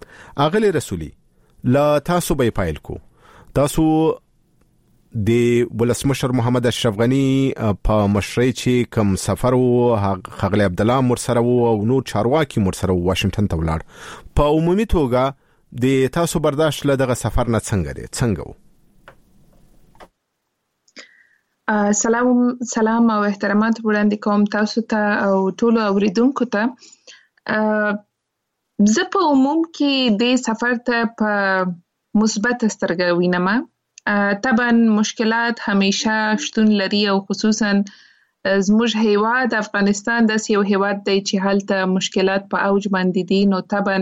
اغلی رسولي لا تاسو به پایل کو تاسو د ولسمشر محمد اشرف غنی په مشرۍ چې کوم سفر او خغلی عبد الله مرسره او نور چارواکي مرسره واشنگټن ته ولاړ په عمومي توګه د تاسو برداشت له دغه سفر نه څنګه سلام او احترامات وړاندې کوم تاسو ته او ټول اوریدونکو ته. زه په عموم کې د سفر ته په مثبت سترګه وینم. طبعا مشکلات همیشه شتون لري او خصوصا زموږ هیواد افغانستان د یو هیواد دی چې هلته مشکلات په اوج باندې دي. نو طبعا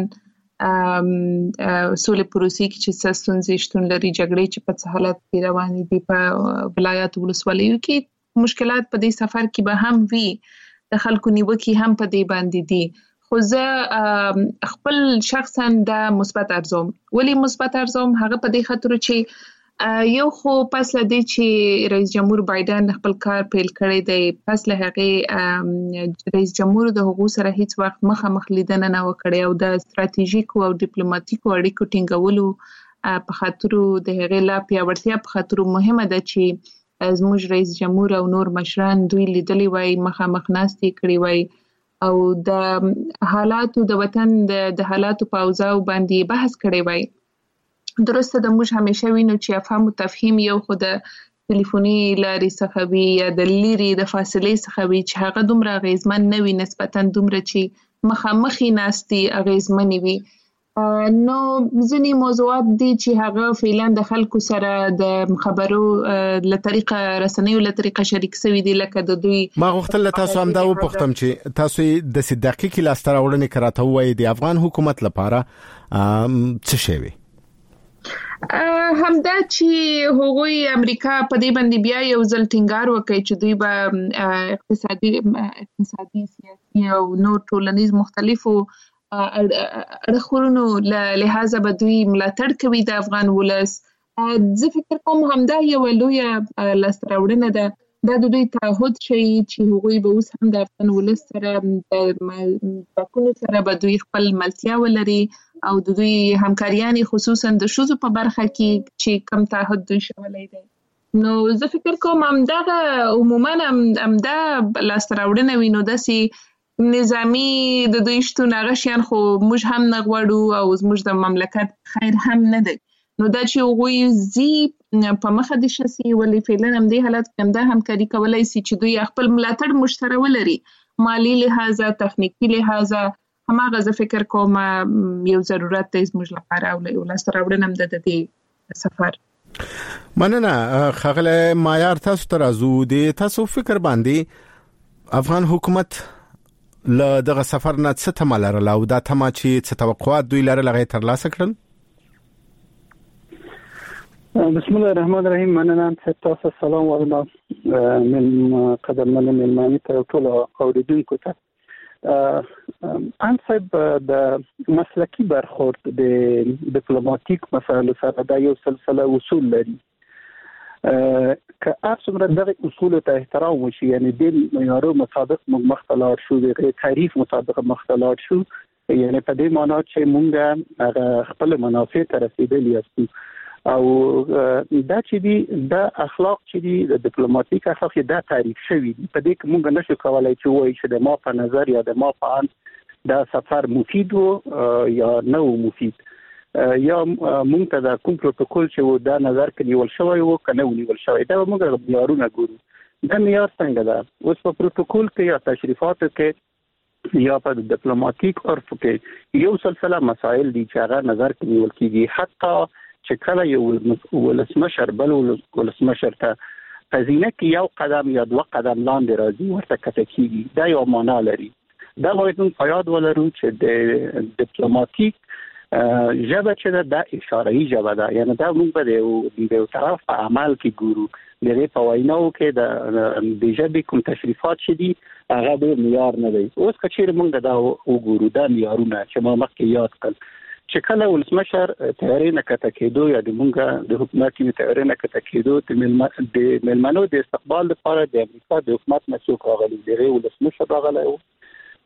سولې پروسې کې چې څه ستونزې شتون لري، جګړې چې په څه حالت کې روانې دي په ولایاتو ولسوالیو کې، مشکلات په دې سفر کې به هم وي، د خلکو نیوکې هم په دې باندې دي. خو زه خپل شخصا د مثبت ارزوم. ولې مثبت ارزوم؟ هغه په دې خاطر چې یو خو پس له دې چې رئیس جمهور بایدن خپل کار پیل کړی دی، پس له هغې رئیس جمهور د هغو سره هیڅ وخت مخامخ لیدنه نه وکړې او د ستراتیژیکو او ډیپلوماټیکو اړیکو ټینګولو په خاطر د هغې لا پیاوړتیا په خاطر مهمه ده چې زموږ رئیس جمهور او نور مشران دوی لیدلی وای، مخامخ ناستې کړې وای او د حالاتو د وطن د حالاتو په اوضاع باندې بحث کړی وای. درسته د موږ همیشه وینو چې افهام او تفهیم یو خو د ټلیفوني لارې څخه وي یا د لرې د فاصلې څخه وي چې هغه دومره اغیزمن نه وي نسبتا دومره چې مخامخي ناستې اغیزمنې وي. نو ځینې موضوعات دي چې هغه فعلا د خلکو سره د خبرو له طریقه رسنیو له طریقه شریک شوي دي. لکه د دوی ما غوښتل تاسو هم دا وپوښتم چې تاسو د دقیقې لاسته راوړنې کراته وایي د افغان حکومت لپاره څه شی وي؟ همدا چې هغوی امریکا په دې باندې بیا یو ځل ټینګار وکړي چې دوی به اقتصادي سیاسي او نور ټولنیز مختلفو اړخونو له لحاظه به دوی ملاتړ کوي د افغان ولس. زه فکر کوم همدا یو لویه لاسته راوړنه ده. دا د دوی تعهد شي چې هغوی به اوس هم د افغان ولس سره د ځواکونو سره به دوی خپل ملتیا ولري او د دوی همکاریانې خصوصا د ښځو په برخه کې چې کم تعهد دوی شولی دی. نو زه فکر کوم همدغه عموما همدا لاسته راوړنه وي. نو داسې نظامي د دوی شتون هغه شیان خو موږ هم نه غواړو او زموږ د مملکت خیر هم نه دی. نو دا چې هغوی زی په مخه د شسي ولې فعلا همدې حالت کې همدا همکاري کولی سي چې دوی خپل ملاتړ موږ سره ولري، مالي لحاظه، تخنیکي لحاظه. هماغه زه فکر کوم یو ضرورت دی زموږ لپاره او یو لاسته راوړنه هم د دې سفر. مننه خغله معیار. تاسو ته راځو د تاسو فکر باندې افغان حکومت له دغه سفر نه څه تمه لرله او دا تمه چې څه توقعات دوی لرل هغه ترلاسه کړل؟ بسم الله الرحمن الرحیم. مننه تاسو سلام وایم من قدرمن ملمانی ته ټول اوریدونکو ته. انصب د مسلکی برخورد د ډیپلوماټیک مسایلو سره دا یو سلسله اصول لري. که څومره دغه اصول ته احترام وشي، یعنی د معیارو مطابق موږ مختلف شو، د تعریف مطابق مختلف شو، یعنی په دې معنی چې موږ خپل منافع ته رسیدلی یو او دا چې دی د اخلاق چې دی د ډیپلوماټیک اخلاق دا تعریف شوی دی. په دې کې موږ نشو کولای چې وایو چې د ما په نظر یا د ما په ان دا سفر مفید و یا نه مفید، یا موږ ته د کوم پروتوکول چې دا نظر کې نیول شوی و کنه نیول شوی، دا موږ معیارونه ګورو. دا معیار څنګه ده؟ اوس په پروتوکول کې یا تشریفاتو کې یا په ډیپلوماټیک عرف کې یو سلسله مسائل دي چې هغه نظر کې نیول کیږي. حتی چې کله یو ولسمشر بل ولسمشر ته خزینه کې یو قدم یا دوه قدم لاندې راځي ورته کته کیږي، دا یو معنا لري. دا باید موږ په یاد ولرو چې د ډیپلوماټیک ژبه چې دا اشاره‌ای ژبه ده، یعنی دا موږ به د یو طرف په عمل کې ګورو. د په ویناو کې د ژبې کوم تشریفات چې دي هغه به معیار نه دی. اوس که چیرې موږ دا وګورو دا معیارونه چې ما مخکې یاد کړل چې کله ولسمشر تیارې نه کته کېدو یا د مونږه د حکومت تیارې نه کته کېدو د ملمنو د استقبال لپاره د امریکا د حکومت مسؤل راغلی دی، ولسمشر راغلی و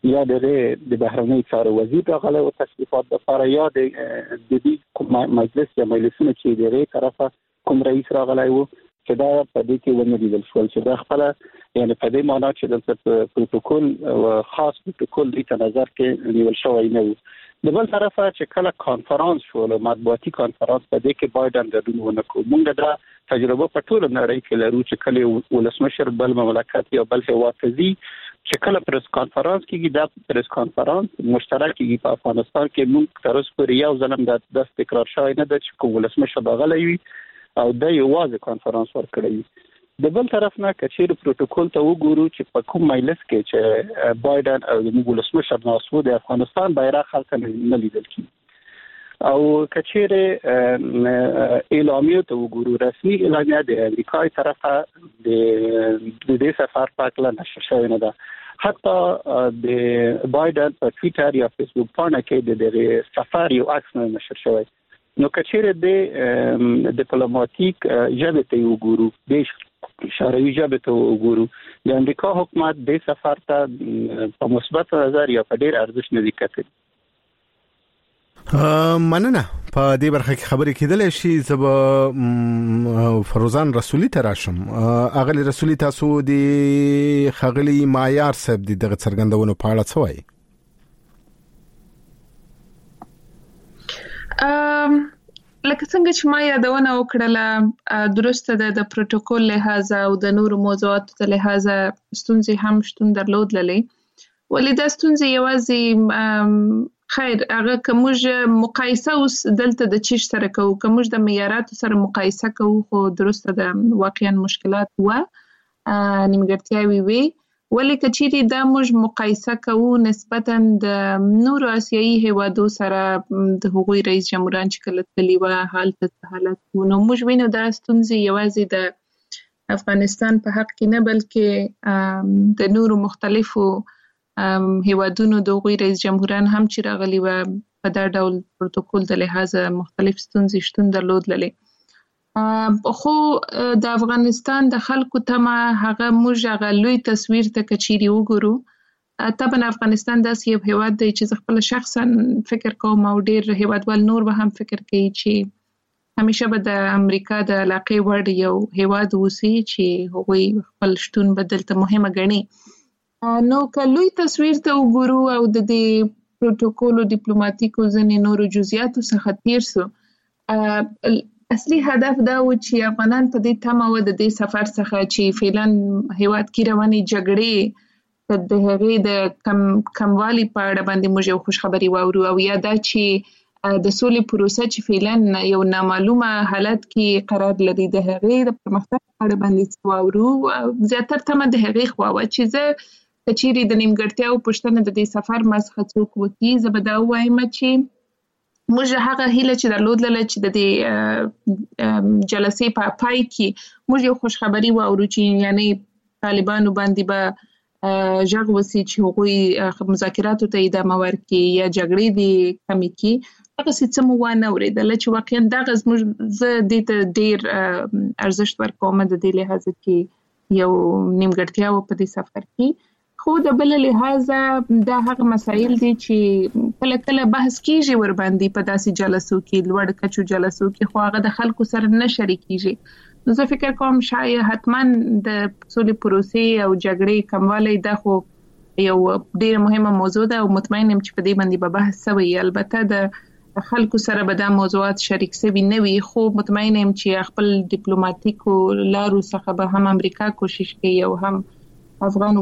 یا د بهرنی چارو وزیر راغلی او تشریفات لپاره یا د دې مجلس یا مجلسونه چې د طرفه کوم رئیس راغلی وو چې دا په دې کې ونه لیدل شول چې دا خپل یعنی په دې معنی چې د پروتوکول او خاص پروتوکول د نظر کې نیول شوی نه وو. د بل طرفه چې کله کانفرنس شو مطبوعاتي کانفرنس په دې کې بایدن ګډون ونکړو. موږ دا تجربه په ټول نړۍ کې لرو چې کله ولسمشر بل مملکت یا بل هیواد ته ځي چې کله پریس کانفرنس کېږي دا پریس کانفرنس مشترک کېږي. په افغانستان کې موږ تر اوسه پورې یو ځلم د تکرار شوی نه ده چې کوم ولسمشر راغلی وي او د یوازې کانفرنس ورکړی. د بل طرف نه کچیر پروتوکول ته وګورو چې په کوم مجلس کې چې بایدن او د ولسمشر ناسو د افغانستان بیرغ خلک نه لیدل کی او کچیر اعلامیه ته وګورو رسمي اعلامیه د امریکای طرفه د دې سفر پاکله نشر شوی نه ده. حتی د بایدن په ټویټر یا فیسبوک باندې کې د سفر یو عکس نشر شوی. نو کچیر د ډیپلوماټیک ژبه ته وګورو د شرعي ژبه ته وګورو د امریکا حکومت د سفر ته په مثبت نظر یا په ډیر ارزښت نه لیکل. مننه. په دې برخه کې خبرې کېدلې شي زب فروزان رسولي تراشم. اغلی رسولي تاسو د خغلی معیار صاحب دغه څرګندونو په اړه څه وایي؟ لکه څنګه چې ما یادونه وکړله درسته ده د پروتوکول لحاظ او د نورو موضوعاتو ته لحاظ ستونزې هم شتون درلودلې. ولې دا ستونزې یوازې خیر هغه کومه مقایسه اوس دلته د چیش سره کوو کومه د معیاراتو سره مقایسه کوو خو درسته ده واقعا مشکلات و نیمګړتیاوي وي. ولې کچېری دا موږ مقایسه کوو نسبتا د نورو آسیایي هیوادو سره د هغوی رئیس جمهوران چې کله تللی و حالت نو موږ وینو دا ستونزې یوازې د افغانستان په حق کې نه بلکې د نورو مختلفو هیوادونو د هغوی رئیس جمهوران هم چې راغلي و په دا ډول پروتوکول د لحاظ مختلف ستونزې شتون درلودلې. خو د افغانستان د خلکو تمه هغه موږ هغه لوی تصویر ته کچېری وګورو. طبعا افغانستان داسې یو هیواد دی چې خپل شخصا فکر کوم او ډیر هیوادوال نور به هم فکر کوي چې همیشه به د امریکا د علاقې وړ یو هیواد وسی چې هغوی خپل شتون بدلته مهمه ګڼي. نو کلوی تصویر ته وګورو او د دې پروتوکول او ډیپلوماټیکو ځینې نورو جزئیاتو څخه تیر سو اصلي هدف دا و چې افغانان په دې تمه و د دې سفر څخه چې فعلا هیواد کې رواني جګړې د هغې د کموالي په اړه باندې موږ یو خوشخبري واورو او یا دا چې د سولې پروسه چې فعلا یو نامعلومه حالت کې قرار لري د هغې د پرمختګ په اړه باندې واورو. زیاتره تمه د هغې خوا وه چې زه کچېرې د نیمګړتیاو پوښتنه د دې سفر ما څخه څوک وکړي زه به دا ووایم چې موږ هغه هیله چې درلودله چې د دې جلسې په پای کې موږ یو خوشخبري واورو چې یعنی طالبانو باندې به ژغ وسی چې هغوی مذاکراتو ته ادامه ورکړي یا جګړې دې کمې کړي. هغه څه مو وانه اورېدله چې واقعا دغه زه دې ته ډېر ارزښت ورکوم د دې لحاظ کې یو نیمګړتیا و په دې سفر کې. خو د بل لحاظ دا هغه مسایل دي چې کله کله بحث کیږي ور باندې په داسې جلسو کې لوړ کچو جلسو کې خو هغه د خلکو سره نه شریکيږي. نو زه فکر کوم شاید حتما د سولې پروسې او جګړې کموالی دا خو یو ډیره مهمه موضوع ده او مطمئن یم چې په دې باندې به بحث شوی. البته د خلکو سره به دا موضوعات شریک شوي نه وي خو مطمئن یم چې خپل ډیپلوماټیکو لارو څخه به هم امریکا کوشش کوي او هم افغان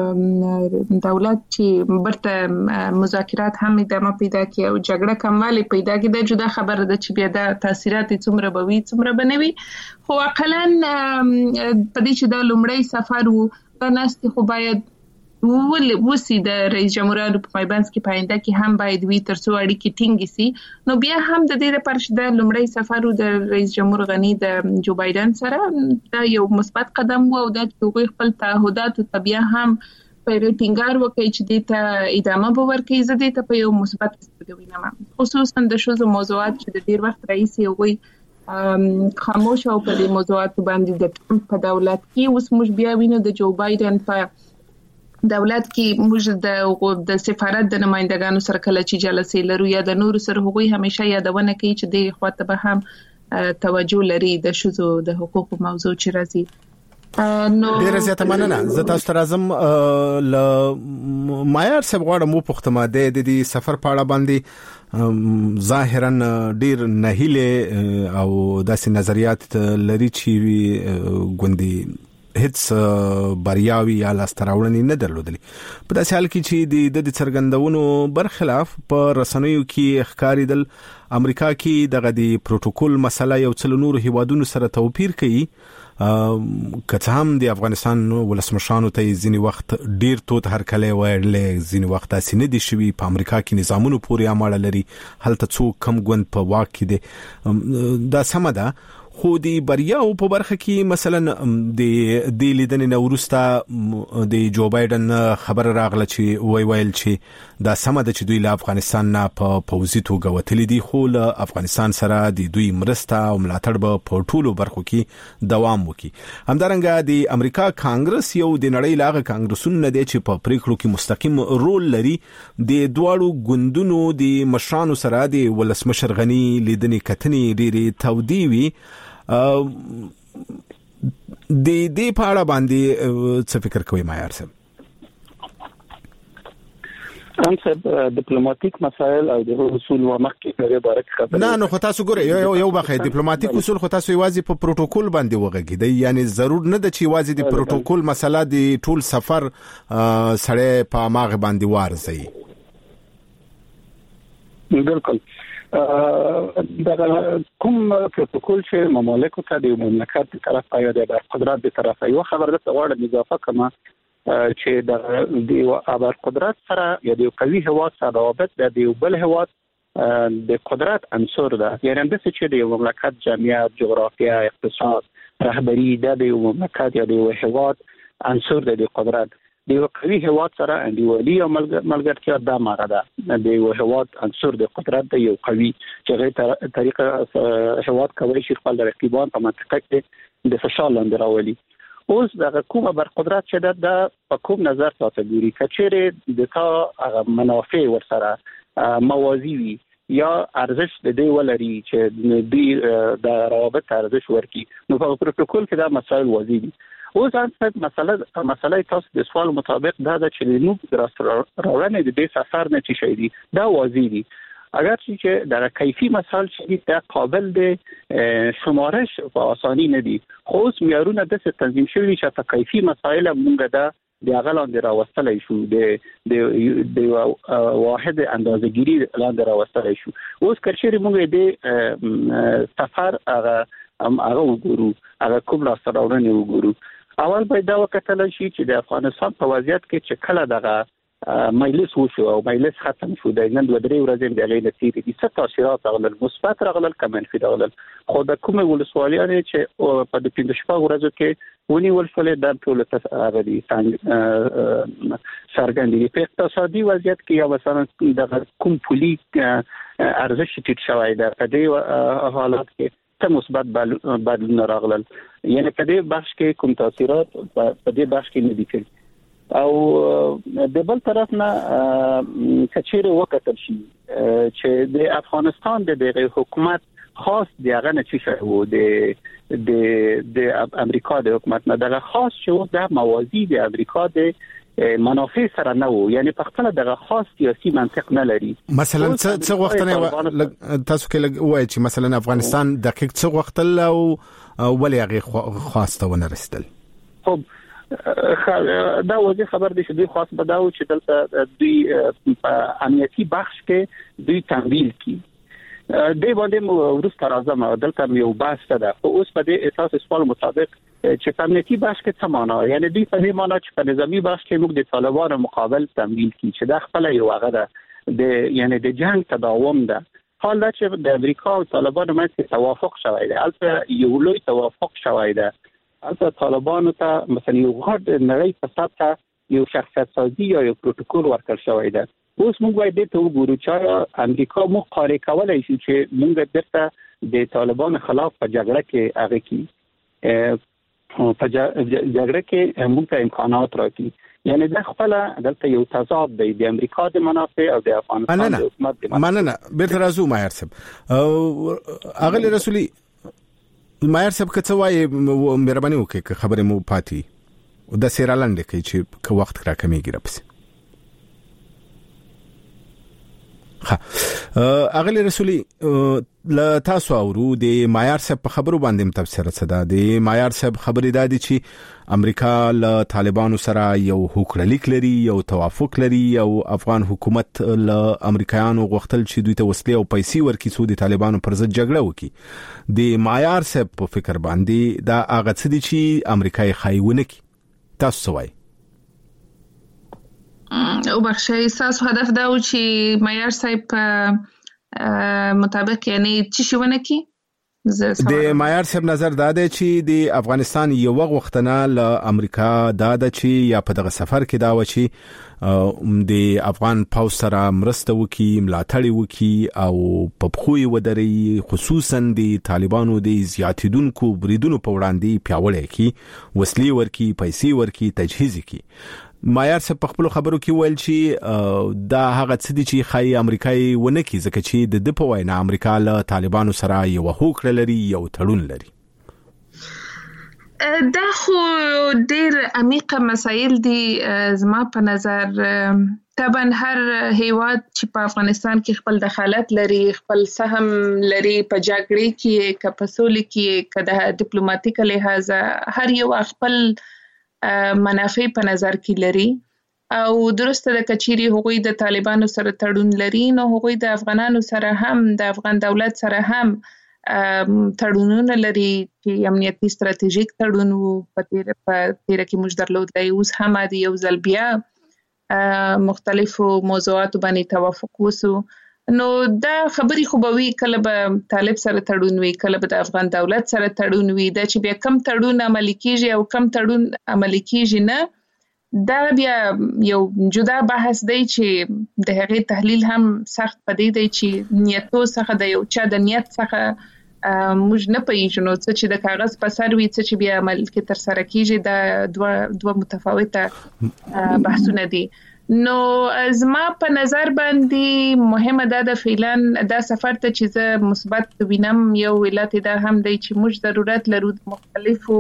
دولت چې برته مذاکرات هم ادامه پیدا کړي او جګړه کموالی پیدا کړي. دا جدا خبره ده چې بیا د تاثیرات څومره به وي څومره به نه وي خو اقلا په دې چې دا لومړی سفر و دا ناستې خو باید وسی د رئیس جمهورانو په مابینځ کې پاینده کې هم باید وي ترڅو اړیکې ټینګې سي. نو بیا هم د دې لپاره چې د لومړی سفر د رئیس جمهور غني د جو بایدن سره دا یو مثبت قدم و او دا چې هغوی خپل تعهداتو ته بیا هم په ټینګار وکړي چې دې ته ادامه به ورکړي. زه دې ته په یو مثبت سترګه وینم خصوصا د ښځو موضوعات چې د ډېر وخت راهیسې هغوی خاموش او په دې موضوعاتو باندې د ټرمپ په دولت کې اوس موږ بیا وینو د جو بایدن په دولت کې موږ د سفارت د نمائندګانو سره کله چې جلسې لرو یا د نور سره هغوی همیشه یادونه کوي چې د خواته به هم توجه لري د شذو د حقوقو موضوع چې راځي. نو ډیره زیاته مننه. زه تاسو ته راځم ل معیار صاحب غواړم مو پختمه د دې سفر په اړه باندې ظاهرا ډیر نهیله او داسې نظریات لري چې ګوندي هیڅ بریاوي یا لاستراوړنې نه درلودلې. په داسې حال کې چې د څرګندونو برخلاف په رسنیو کې ښکاریدل امریکا کې دغه د پروتوکول مسله یو څل نور هیوادونو سره توپیر کوي. که هم د افغانستان ولسمشرانو ته ځینی وخت ډیر توت هرکلی وایي، ځینی وخت داسې نه دي شوي. په امریکا کې نظامونو پورې اړه لري، هلته څوک کم ګوند په واک کې دي. دا سمه ده، خو د بریاو په برخه کې مثلا د لیدنې نورسته د جو بایدن خبر راغله چې ویل چې دا سمه ده چې دوی له افغانستان نه په پوزي توګه وتلی دي، خو له افغانستان سره د دوی مرسته او ملاتړ به په ټولو برخو کې دوام وکړي. همدارنګه د امریکا کانګرس یو د نړۍ لاغه کانګرسونه دي چې په پریکړو کې مستقیم رول لري. د دواړو ګوندونو د مشرانو سره د ولسمشر غنی لیدنې کتنې ډېرې تودې وي. د دې په اړه باندې څه فکر کوي معیار صاحب؟ صاحب ډیپلوماټیک مسایل او د اصول و مخکې په اړه خبرې نه خو تاسو ګورئ یو بخې ډیپلوماټیک اصول خو تاسو یوازې په پروتوکول باندې وغږیدئ، یعنی ضرور نه ده چې یوازې د پروتوکول مسله د ټول سفر سره په ماغ باندې وارزي. بالکل دا کوم پروتوکول چې مملکت ته د مملکت طرف یا د قدرت د طرف یو خبر د غواړم اضافه کما چې د ابر قدرت سره یا د قوي هواد سره رابط د بل هواد د قدرت عنصر ده. یعنی د چې د مملکت جمعیت، جغرافیه، اقتصاد، رهبری د مملکت یا د هواد عنصر د قدرت د یو قوي هواد سره انډیوالي او ملګرتیا د ماغه ده. د یو هواد عنصر د قدرت د یو قوي چې غیر طریقه هواد کوي چې خپل رقیبان په منطقه کې د فشار لاندې راولي. اوس د کومه بر قدرت چې د په کوم نظر تاسو ګوري کچېره د تا منافع ورسره موازی وي یا ارزش د دې ولري چې د روابط ارزش ورکي، نو په پروتوکول کې دا مسائل واضح دي. اوس ځکه مسله تاسو د سوال مطابق دا چې نو راوړنه د دې سفر نه چي شي دي دا واضح دي. اگر چې د کیفي مسائل چې د قابل د شمارش په اساني نه دي، خو اوس معیارونه د تنظیم شوی چې په کیفي مسائل مونږ د غلاند راوستلای شو د واحد اندازه‌ګيري لاندې راوستلای شو. اوس کچېره مونږ د سفر هغه وګورو، هغه کوم لاسته راوړنې وګورو. اول باید دا وکتل شي چې د افغانستان په وضعیت کې چې کله دغه مجلس وشو او مجلس ختم شو د نن 2-3 ورځې د غیر نتیجې دي څه تاثیرات راغلل، مثبت راغلل که منفي راغلل. خو د کومه ولسوالیانه چې په د 15 ورځو کې ونیول شول د ټول هغه دي څرګندې په اقتصادي وضعیت کې یا مثلا د کوم پولی ارزش ټیټ شوی دی په دې حالات کې مثبت بدلون راغلل. یعنی په دې بخش کې کوم تاثیرات په دې بخش کې نه دي کړي. او د بل طرف نه کچېره وکتل شي چې د افغانستان د حکومت خاص دیغه نه چی شوی د امریکا د حکومت نه دغه خاص شو د موازی د امریکا د منافع سره نه وو، یعنی په خپل دغه خاص سیاسي منطق نه لري. مثلا څه وختونه تاسو کې وایي چې مثلا افغانستان دقیق څه وخت او ولې هغه خواسته ونه رسیدل؟ خب دا وځي خبر دي چې دوی خاص بداو چې دلته دوی په امنیتي بخش کې دوی تمویل کی د باندې ورسته راځم دلته یو بحث ده. خو اوس په دې اساس سوال مطابق چې په امنیتي بخش کې څه معنا، یعنی دوی په دې معنا چې په نظامی بخش کې موږ د طالبانو مقابل تمویل کی چې دا خپل یو هغه ده د یعنی د جنگ تداوم ده. حال دا چې د امریکا او طالبانو مابین توافق شوی دی، البته یو لوی توافق شوی دی. البته طالبانو ته مثلا یو غټ نړۍ په سطح یو شخصیت سازي یا یو پروتوکول ورکړ شوی دی. اوس موږ باید ته وګورو چې امریکا مو قاره کولای شي چې موږ درته د طالبانو خلاف په جګړه کې هغه کی په جګړه کې موږ ته امکانات راکړي. یعنی د خپل دلته یو تضاد دی د امریکا د منافع او د افغانستان د حکومت د منافع. مننه بیرته راځو مایر صاحب. اغلی رسولي مایر صاحب که څه وایي مهرباني وکړئ خبرې مو پاتې د سیرالاند کې چې که وخت را کمیږي راپسې. اغلی رسولي ل تاسو اورو د مایر صاحب په خبرو باندې تفسیر څه ده. د مایر صاحب خبرې دادي چې امریکا ل طالبانو سره یو هوکړلیک لري، یو توافق لري، او افغان حکومت ل امریکایانو غوښتل چې دوی ته وسلې او پیسې ورکړي څو د طالبانو پر ضد جګړه وکړي. د مایر صاحب په فکر باندې دا هغه څه دي چې امریکای خایونه کی. تاسو څه وایي؟ او بخشي ساسو هدف دا و چې معیار صاحب مطابق یعنی چې شونه کی د معیار صاحب نظر دا دی چې د افغانستان یو وختنه ل امریکا دا د چې یا په دغه سفر کې دا و چې د افغان پاوس سره مرسته وکي، ملاتړ وکي او په خوې ودرې خصوصا د طالبانو د زیاتیدونکو بریدونو په وړاندې پیاوړی کی، وسلې ورکي، پیسې ورکي، تجهیز کی. مایر صاحب په خپل خبرو کې ویل چې دا هغه څه دي چې خای امریکای ونه کی ځکه چې د په وینا امریکا له طالبانو سره یو هوکړه لري، یو تړون لري. دا خو ډیر عمیقه مسایل دي زما په نظر. طبعا هر هیواد چې په افغانستان کې خپل دخالت لري، خپل سهم لري په جګړې کې، که په سولې کې، که د ډیپلوماټیک لحاظ، هر یو خپل منافع په نظر کې لري. او درسته د کچيري هغوی د طالبانو سره تړون لري، نو هغوی د افغانانو سره هم د افغان دولت سره هم تړونونه لري چې امنیتي ستراتیژیک تړون وو په تیر کې موږ درلودلی. اوس هم د یو ځل بیا مختلفو موضوعاتو باندې توافق وسو. نو دا خبري خو به وي کله به طالب سره تړون وي، کله به د افغان دولت سره تړون وي. دا چې بیا کم تړون عملي کیږي او کم تړون عملي کیږي نه، دا بیا یو جدا بحث دی چې د هغې تحلیل هم سخت پدې دی چې نیتو څخه د یو چا د نیت څخه موږ نه پېژنو. څه چې د کاغذ په سر وي، څه چې بیا عمل کې تر سره کیږي، دا دوه متفاوته بحثونه دي. نو زما په نظر باندې مهمه ده د فعلن دا سفر ته چې زه مثبت وینم. یو علت دا هم دی چې موږ ضرورت لرو د مختلفو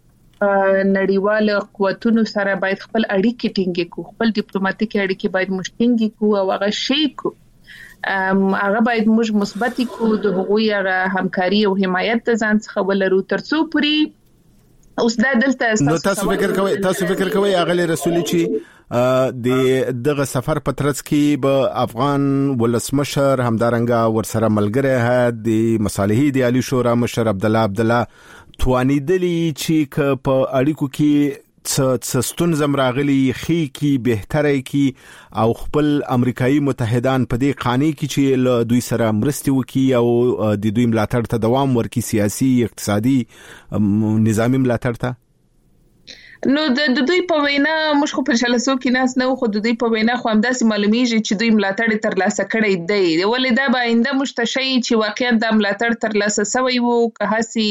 نړیوالو قوتونو سره باید خپل اړیکې ټینګې کړو، خپل ډیپلوماټیک اړیکې باید موږ ټینګې کړو او هغه شي کو هغه باید موږ مثبت کړو، د هغوی هغه همکاري او حمایت د ځان څخه ولرو ترڅو پورې اوس دا دلته. نو تاسو فکر کوئ اغلی رسولي چې د دغه سفر په ترڅ کې به افغان ولسمشر همدارنګه ورسره ملګری هات د مصالحې د عالی شورا مشر عبدالله توانیدلی چې په اړیکو کې څه ستونزې راغلي خي کی بهتري کی او خپل امریکایي متحدان په دې قانې کې چې دوی سره مرستي وکي او د دوی ملاتړ ته دوام ورکي، سیاسي، اقتصادي، نظامی ملاتړ ته. نو د دوی په وینا موږ خو په جلسو کې ناس نه، خو د دوی په وینا خو همداسې معلومیږي چې دوی ملاتړ ترلاسه کړی دی. ولې دا به آینده مشتشي چې واقعا د ملاتړ ترلاسه شوی وو که هسي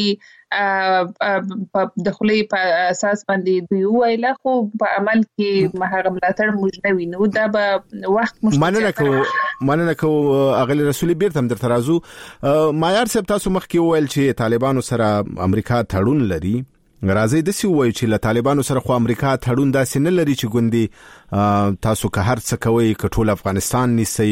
په دخلي په اساس باندې دوی ویله، خو په عمل کې هغه ملاتړ موږ نه وینو. دا به وخت مننه کو اغلی رسولي بیرته هم درته راځو. مایر صاحب تاسو مخکې وویل چې طالبانو سره امریکا تړون لري. راځي د سی وای چې له طالبانو سره خو امریکا تړون داسې نه لري چې ګوندي تاسو که هر څه کوي که ټول افغانستان نیسي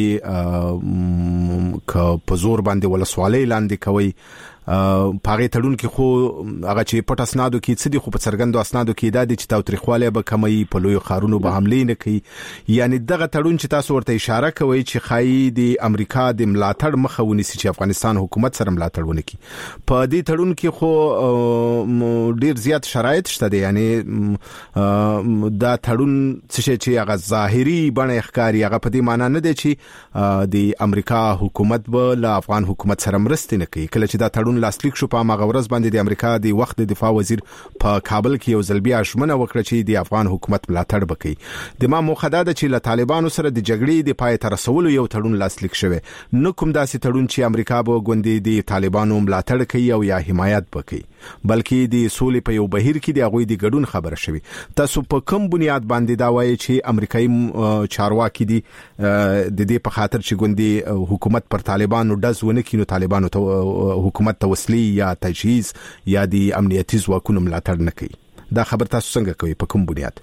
که په زور باندې ولسوالۍ لاندې کوي. پاغه تړون کې خو هغه چې پټ اسنادو کې څه دي خو په څرګندو اسنادو کې دا دي چې تاوتریخواله به کمی، په لوی خارونو به حمله نه کوي. یعنی دغه تړون چې تاسو ورته اشاره کوي چې خای د امریکا د ملاتړ مخه ونیسي چې افغانستان حکومت سره ملاتړ ونکړي. په دې تړون کې خو ډیر زیات شرایط شته دي. یعنی دا تړون چې هغه ظاهري بڼه ښکاري، هغه په دې معنی نه دی چې د امریکا حکومت به له افغان حکومت سره مرسته نه کوي. کله چې دا تړون تړون لاسلیک شو. په هغه ورځ باندې د امریکا د وخت د دفاع وزیر په کابل کې یو ځل بیا ژمنه وکړه چې د افغان حکومت ملاتړ وکړي. د ما موخه ده چې له طالبانو سره د جګړې د پای ته رسولو یو تړون لاسلیک شوی، نه کوم داسې تړون چې امریکا به ګوندې د طالبانو ملاتړ کوي او یا حمایت وکړي، بلکې د سولې په یو بهیر کې د هغوی د ګډون خبره شوی. تاسو په کوم بنیاد باندې دا وایي چې امریکایي چارواکي دي د دې په خاطر چې ګوندې حکومت پر طالبانو دز ونه کینو طالبانو ته حکومت ته وسلې یا تجهیز یا د امنیتي ځواکونو ملاتړ نه کوي؟ دا خبر تاسو څنګه کوي، په کوم بنیاد؟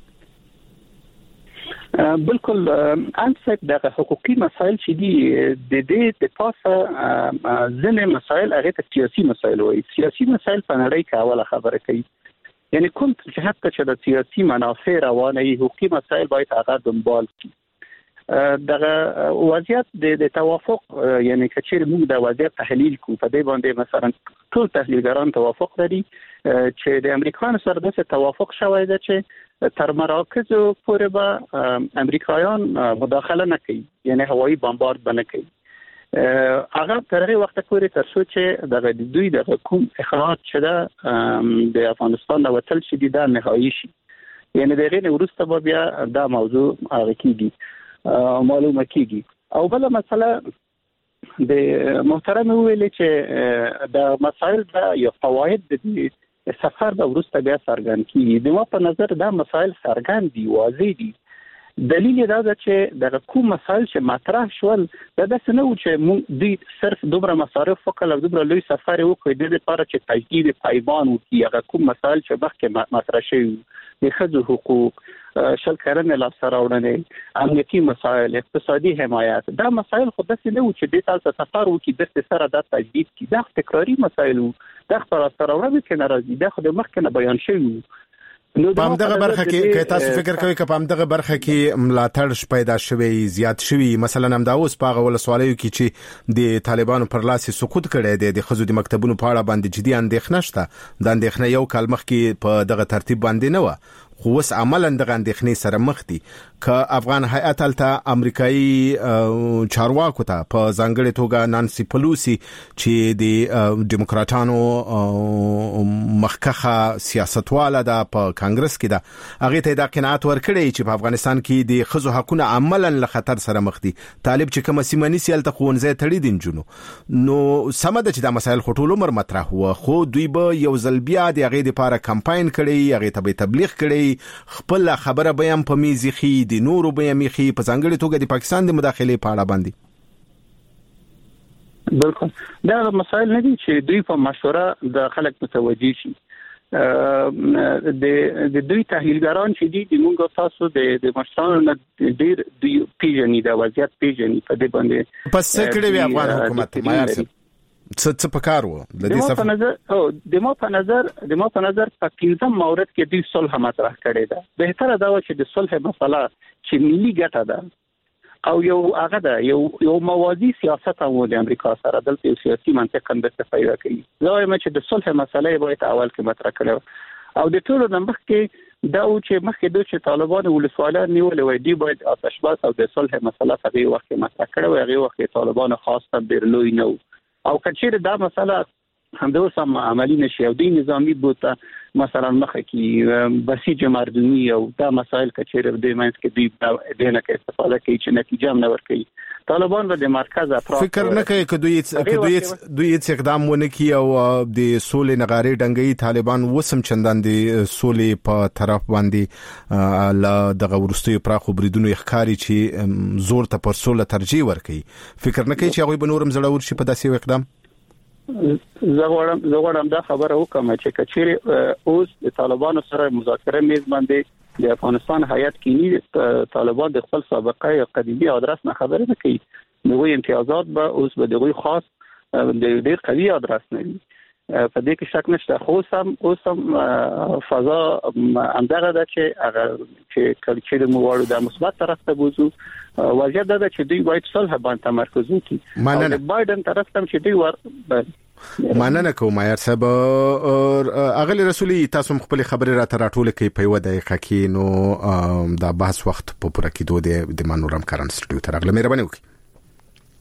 بالکل انصاف د حقوقي مسایل چې دي د دې د پاسه ځینې مسایل هغه ته سیاسي مسایل وایي. سیاسي مسایل په نړۍ کې اوله خبره کوي، یعنی کوم جهت ته چې د سیاسي منافع روانه وي حقوقي مسایل باید هغه دنبال کړي. دغه وضعیت د توافق، یعنی کچېر موږ د وضعیت تحلیل کوو په دې باندې مثلا ټول تحلیلګران توافق لري چې د امریکایانو سره د توافق شوی دی چې تر مراکزو پورې به امریکایان مداخله نه کوي، یعنی هوایي بمبارد به نه کوي. هغه تر هغه وخت پورې تر څو چې د دوی د کوم اخراج شده د افغانستان د وتل شي د نهایی شي، یعنی د غیر وروسته به بیا دا موضوع هغه کیږي معلومه کیږي. او بل مسله د محترم ویل چې د مسائل د یو فواید د سفر د وروسته بیا څرګند کیږي. د ما په نظر دا مسائل څرګند دي، واضح دي. دلیل دا ده چې د کوم مسائل چې مطرح شول دا د سنو چې موږ د صرف دومره مصارف وکړل او دومره لوی سفر وکړ د لپاره چې تجدید پیمان وکړي. هغه کوم مسائل چې مخکې مطرح شوي د ښځو حقوق، شل کرنې لاسته راوړنې، امنیتي مسایل، اقتصادي حمایت، دا مسایل خو داسې نه و چې د تاسو سفر وکړي د سره د تجدید کی دا تکراری مسایل وو. دا خبره سره راوړل کې ناراضي دا خو د مخکې نه بیان شوی. په همدغه برخه کې تاسو فکر کوئ چې په همدغه برخه کې ملاتړ پیدا شوی زیات شوی، مثلا همدا اوس په ولسوالیو کې چې د طالبانو پر لاس سقوط کړي دي د خزو د مکتبونو په اړه باندې جدي اندېښنه شته. د اندېښنه یو کال مخکې په دغه ترتیب باندې نه و، خو اوس عملاً دغه اندېښنې سره مخ دي. که افغان هیئت الته امریکایي چارواکو ته په ځانګړې توګه نانسي پلوسی چې د ډیموکراټانو مخکخه سیاستواله ده په کانګرس کې ده، هغه ته دا قناعت ورکړي چې په افغانستان کې د خزو حقونه عملاً له خطر سره مخ دي. طالب چې کوم سیمه نسی الته خونځه تړي دي جنو نو سمده چې دا مسایل خټول عمر مطرح و، خو دوی به یو ځل بیا د هغه لپاره کمپاین کړي، هغه ته به تبلیغ کړي، خپل خبره به هم په میزخي د نورو به میخي په ځانګړي توګه د پاکستان د مداخله په اړه باندې. بالکل دا مسایل نه دي چې دوی په مشوره د خلک متوجي شي. د دوی تحلیلګران چې دي موږ تاسو د مشرانو ډیر دوی پیژني د وضعیت پیژني په دې باندې پس کړي وی افغان حکومت مایار څه پکارو د دې په نظر د ما په نظر په کینځم مورد کې د صلح مطرح کړي ده. بهتره دا و چې د صلح مسله چې ملي ګټه ده او یو هغه ده یو موازی سیاست هم د امریکا سره دلته سیاسي منطق هم د پیدا کوي. زه وایم چې د صلح مسله باید اول کې مطرح کړي او د ټولو نمبر کې دا چې مخکې د چې طالبان ولسوالیان نیولې وای دی باید آتشبس او د صلح مسله په دې وخت کې مطرح کړي او هغه وخت طالبان خاصه ډیر لوی نه او کچېر دا مسله همدوس هم عملی نشي او د نظامی بوته مثلا مخه کې بسیج مردمی او دا مسائل کچېر د مینس کې دی دینه کې استفاده کوي چې نتیجه هم نه ورکوي. طالبان به د مرکز اطراف فکر نه کوي چې دوی اقدام ونه کوي او د سولې نغارې ډنګي طالبان وسم چندان د سولې په طرف باندې لا دغه ورستي پراخو بریدونو ښکاری چې زور ته پر سولې ترجیح ورکوي. فکر نه کوي چې هغه بنورم زړور شي په داسې اقدام؟ زه غواړم دا خبره وکم چې کچېر اوس د طالبانو سره مذاکره میز باندې د افغانستان هیئت کې طالبان د خپل سابقه یا قدیمی ادرس نه خبره نه کوي. نوې امتیازات به اوس به دغه خاص د ډېر قوي ادرس نه وي، په دې کې شک نشته. خو سم فضا اندغه ده چې هغه چې کلچر موارد د مثبت طرف ته بوزو وضعیت ده چې دوی باید صلح باندې تمرکز وکړي. مننه بایدن طرف ته چې دوی مننه کوم یار صاحب. اغلی رسولي تاسو خپل خبره را تراټول کوي په یو دقیقه کې نو دا بحث وخت په پوره کېدو د مانورم کارن سټډیو تر اغله مهرباني وکړئ.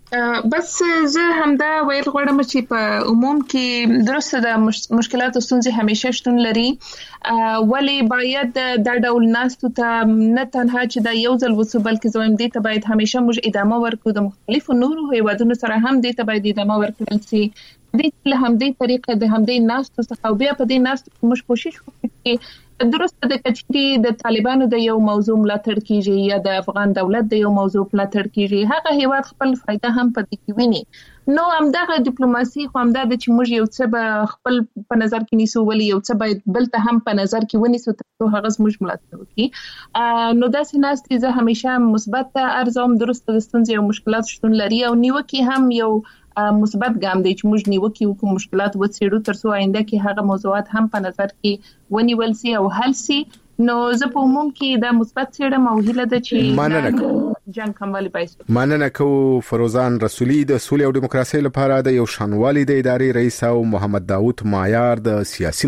بس زه همدا ویل غواړم چې په عموم کې درسته د مشکلاتو ستونزې همیشه شتون لري ولی باید د ډول ناستو ته نه تنها چې د یو ځل وڅو بلکې زویم دې ته باید همیشه موږ ادامه ورکړو د مختلفو نورو هیوادونو سره هم دې ته باید ادامه ورکړل شي د همدې طریقې د همدې ناستو څخه او بیا په دې ناستو موږ کوشش وکړو چې درسته د کچري د طالبانو د یو موضوع ملاتړ کیږي یا د افغان دولت د یو موضوع ملاتړ کیږي هغه هیواد خپل فائدہ هم پدې کې ویني نو همدغه ډیپلوماسي خو همدا د چې موږ یو څه به خپل په نظر کې نیسو ولې یو څه باید بل ته هم په نظر کې ونیسو ترڅو هغه موږ ملاتړ وکړي نو داسې ناستې زه همیشه مثبت ارزوم درسته د ستونزې او مشکلات شتون لري او نیوکه هم یو مثبت ګام دی چې موږ نیوکه وکړو مشکلات وڅېړو ترڅو آینده کې هغه موضوعات هم په نظر کې ونیول سي او حل سي نو زه په عموم کې دا مثبت څېړم او هیله ده چې جنگ کموالی پایسو مننه کو فروزان رسولي د سولې او دیموکراسي لپاره د یو شانوالي د ادارې رئیس او محمد داوود مایار د سیاسي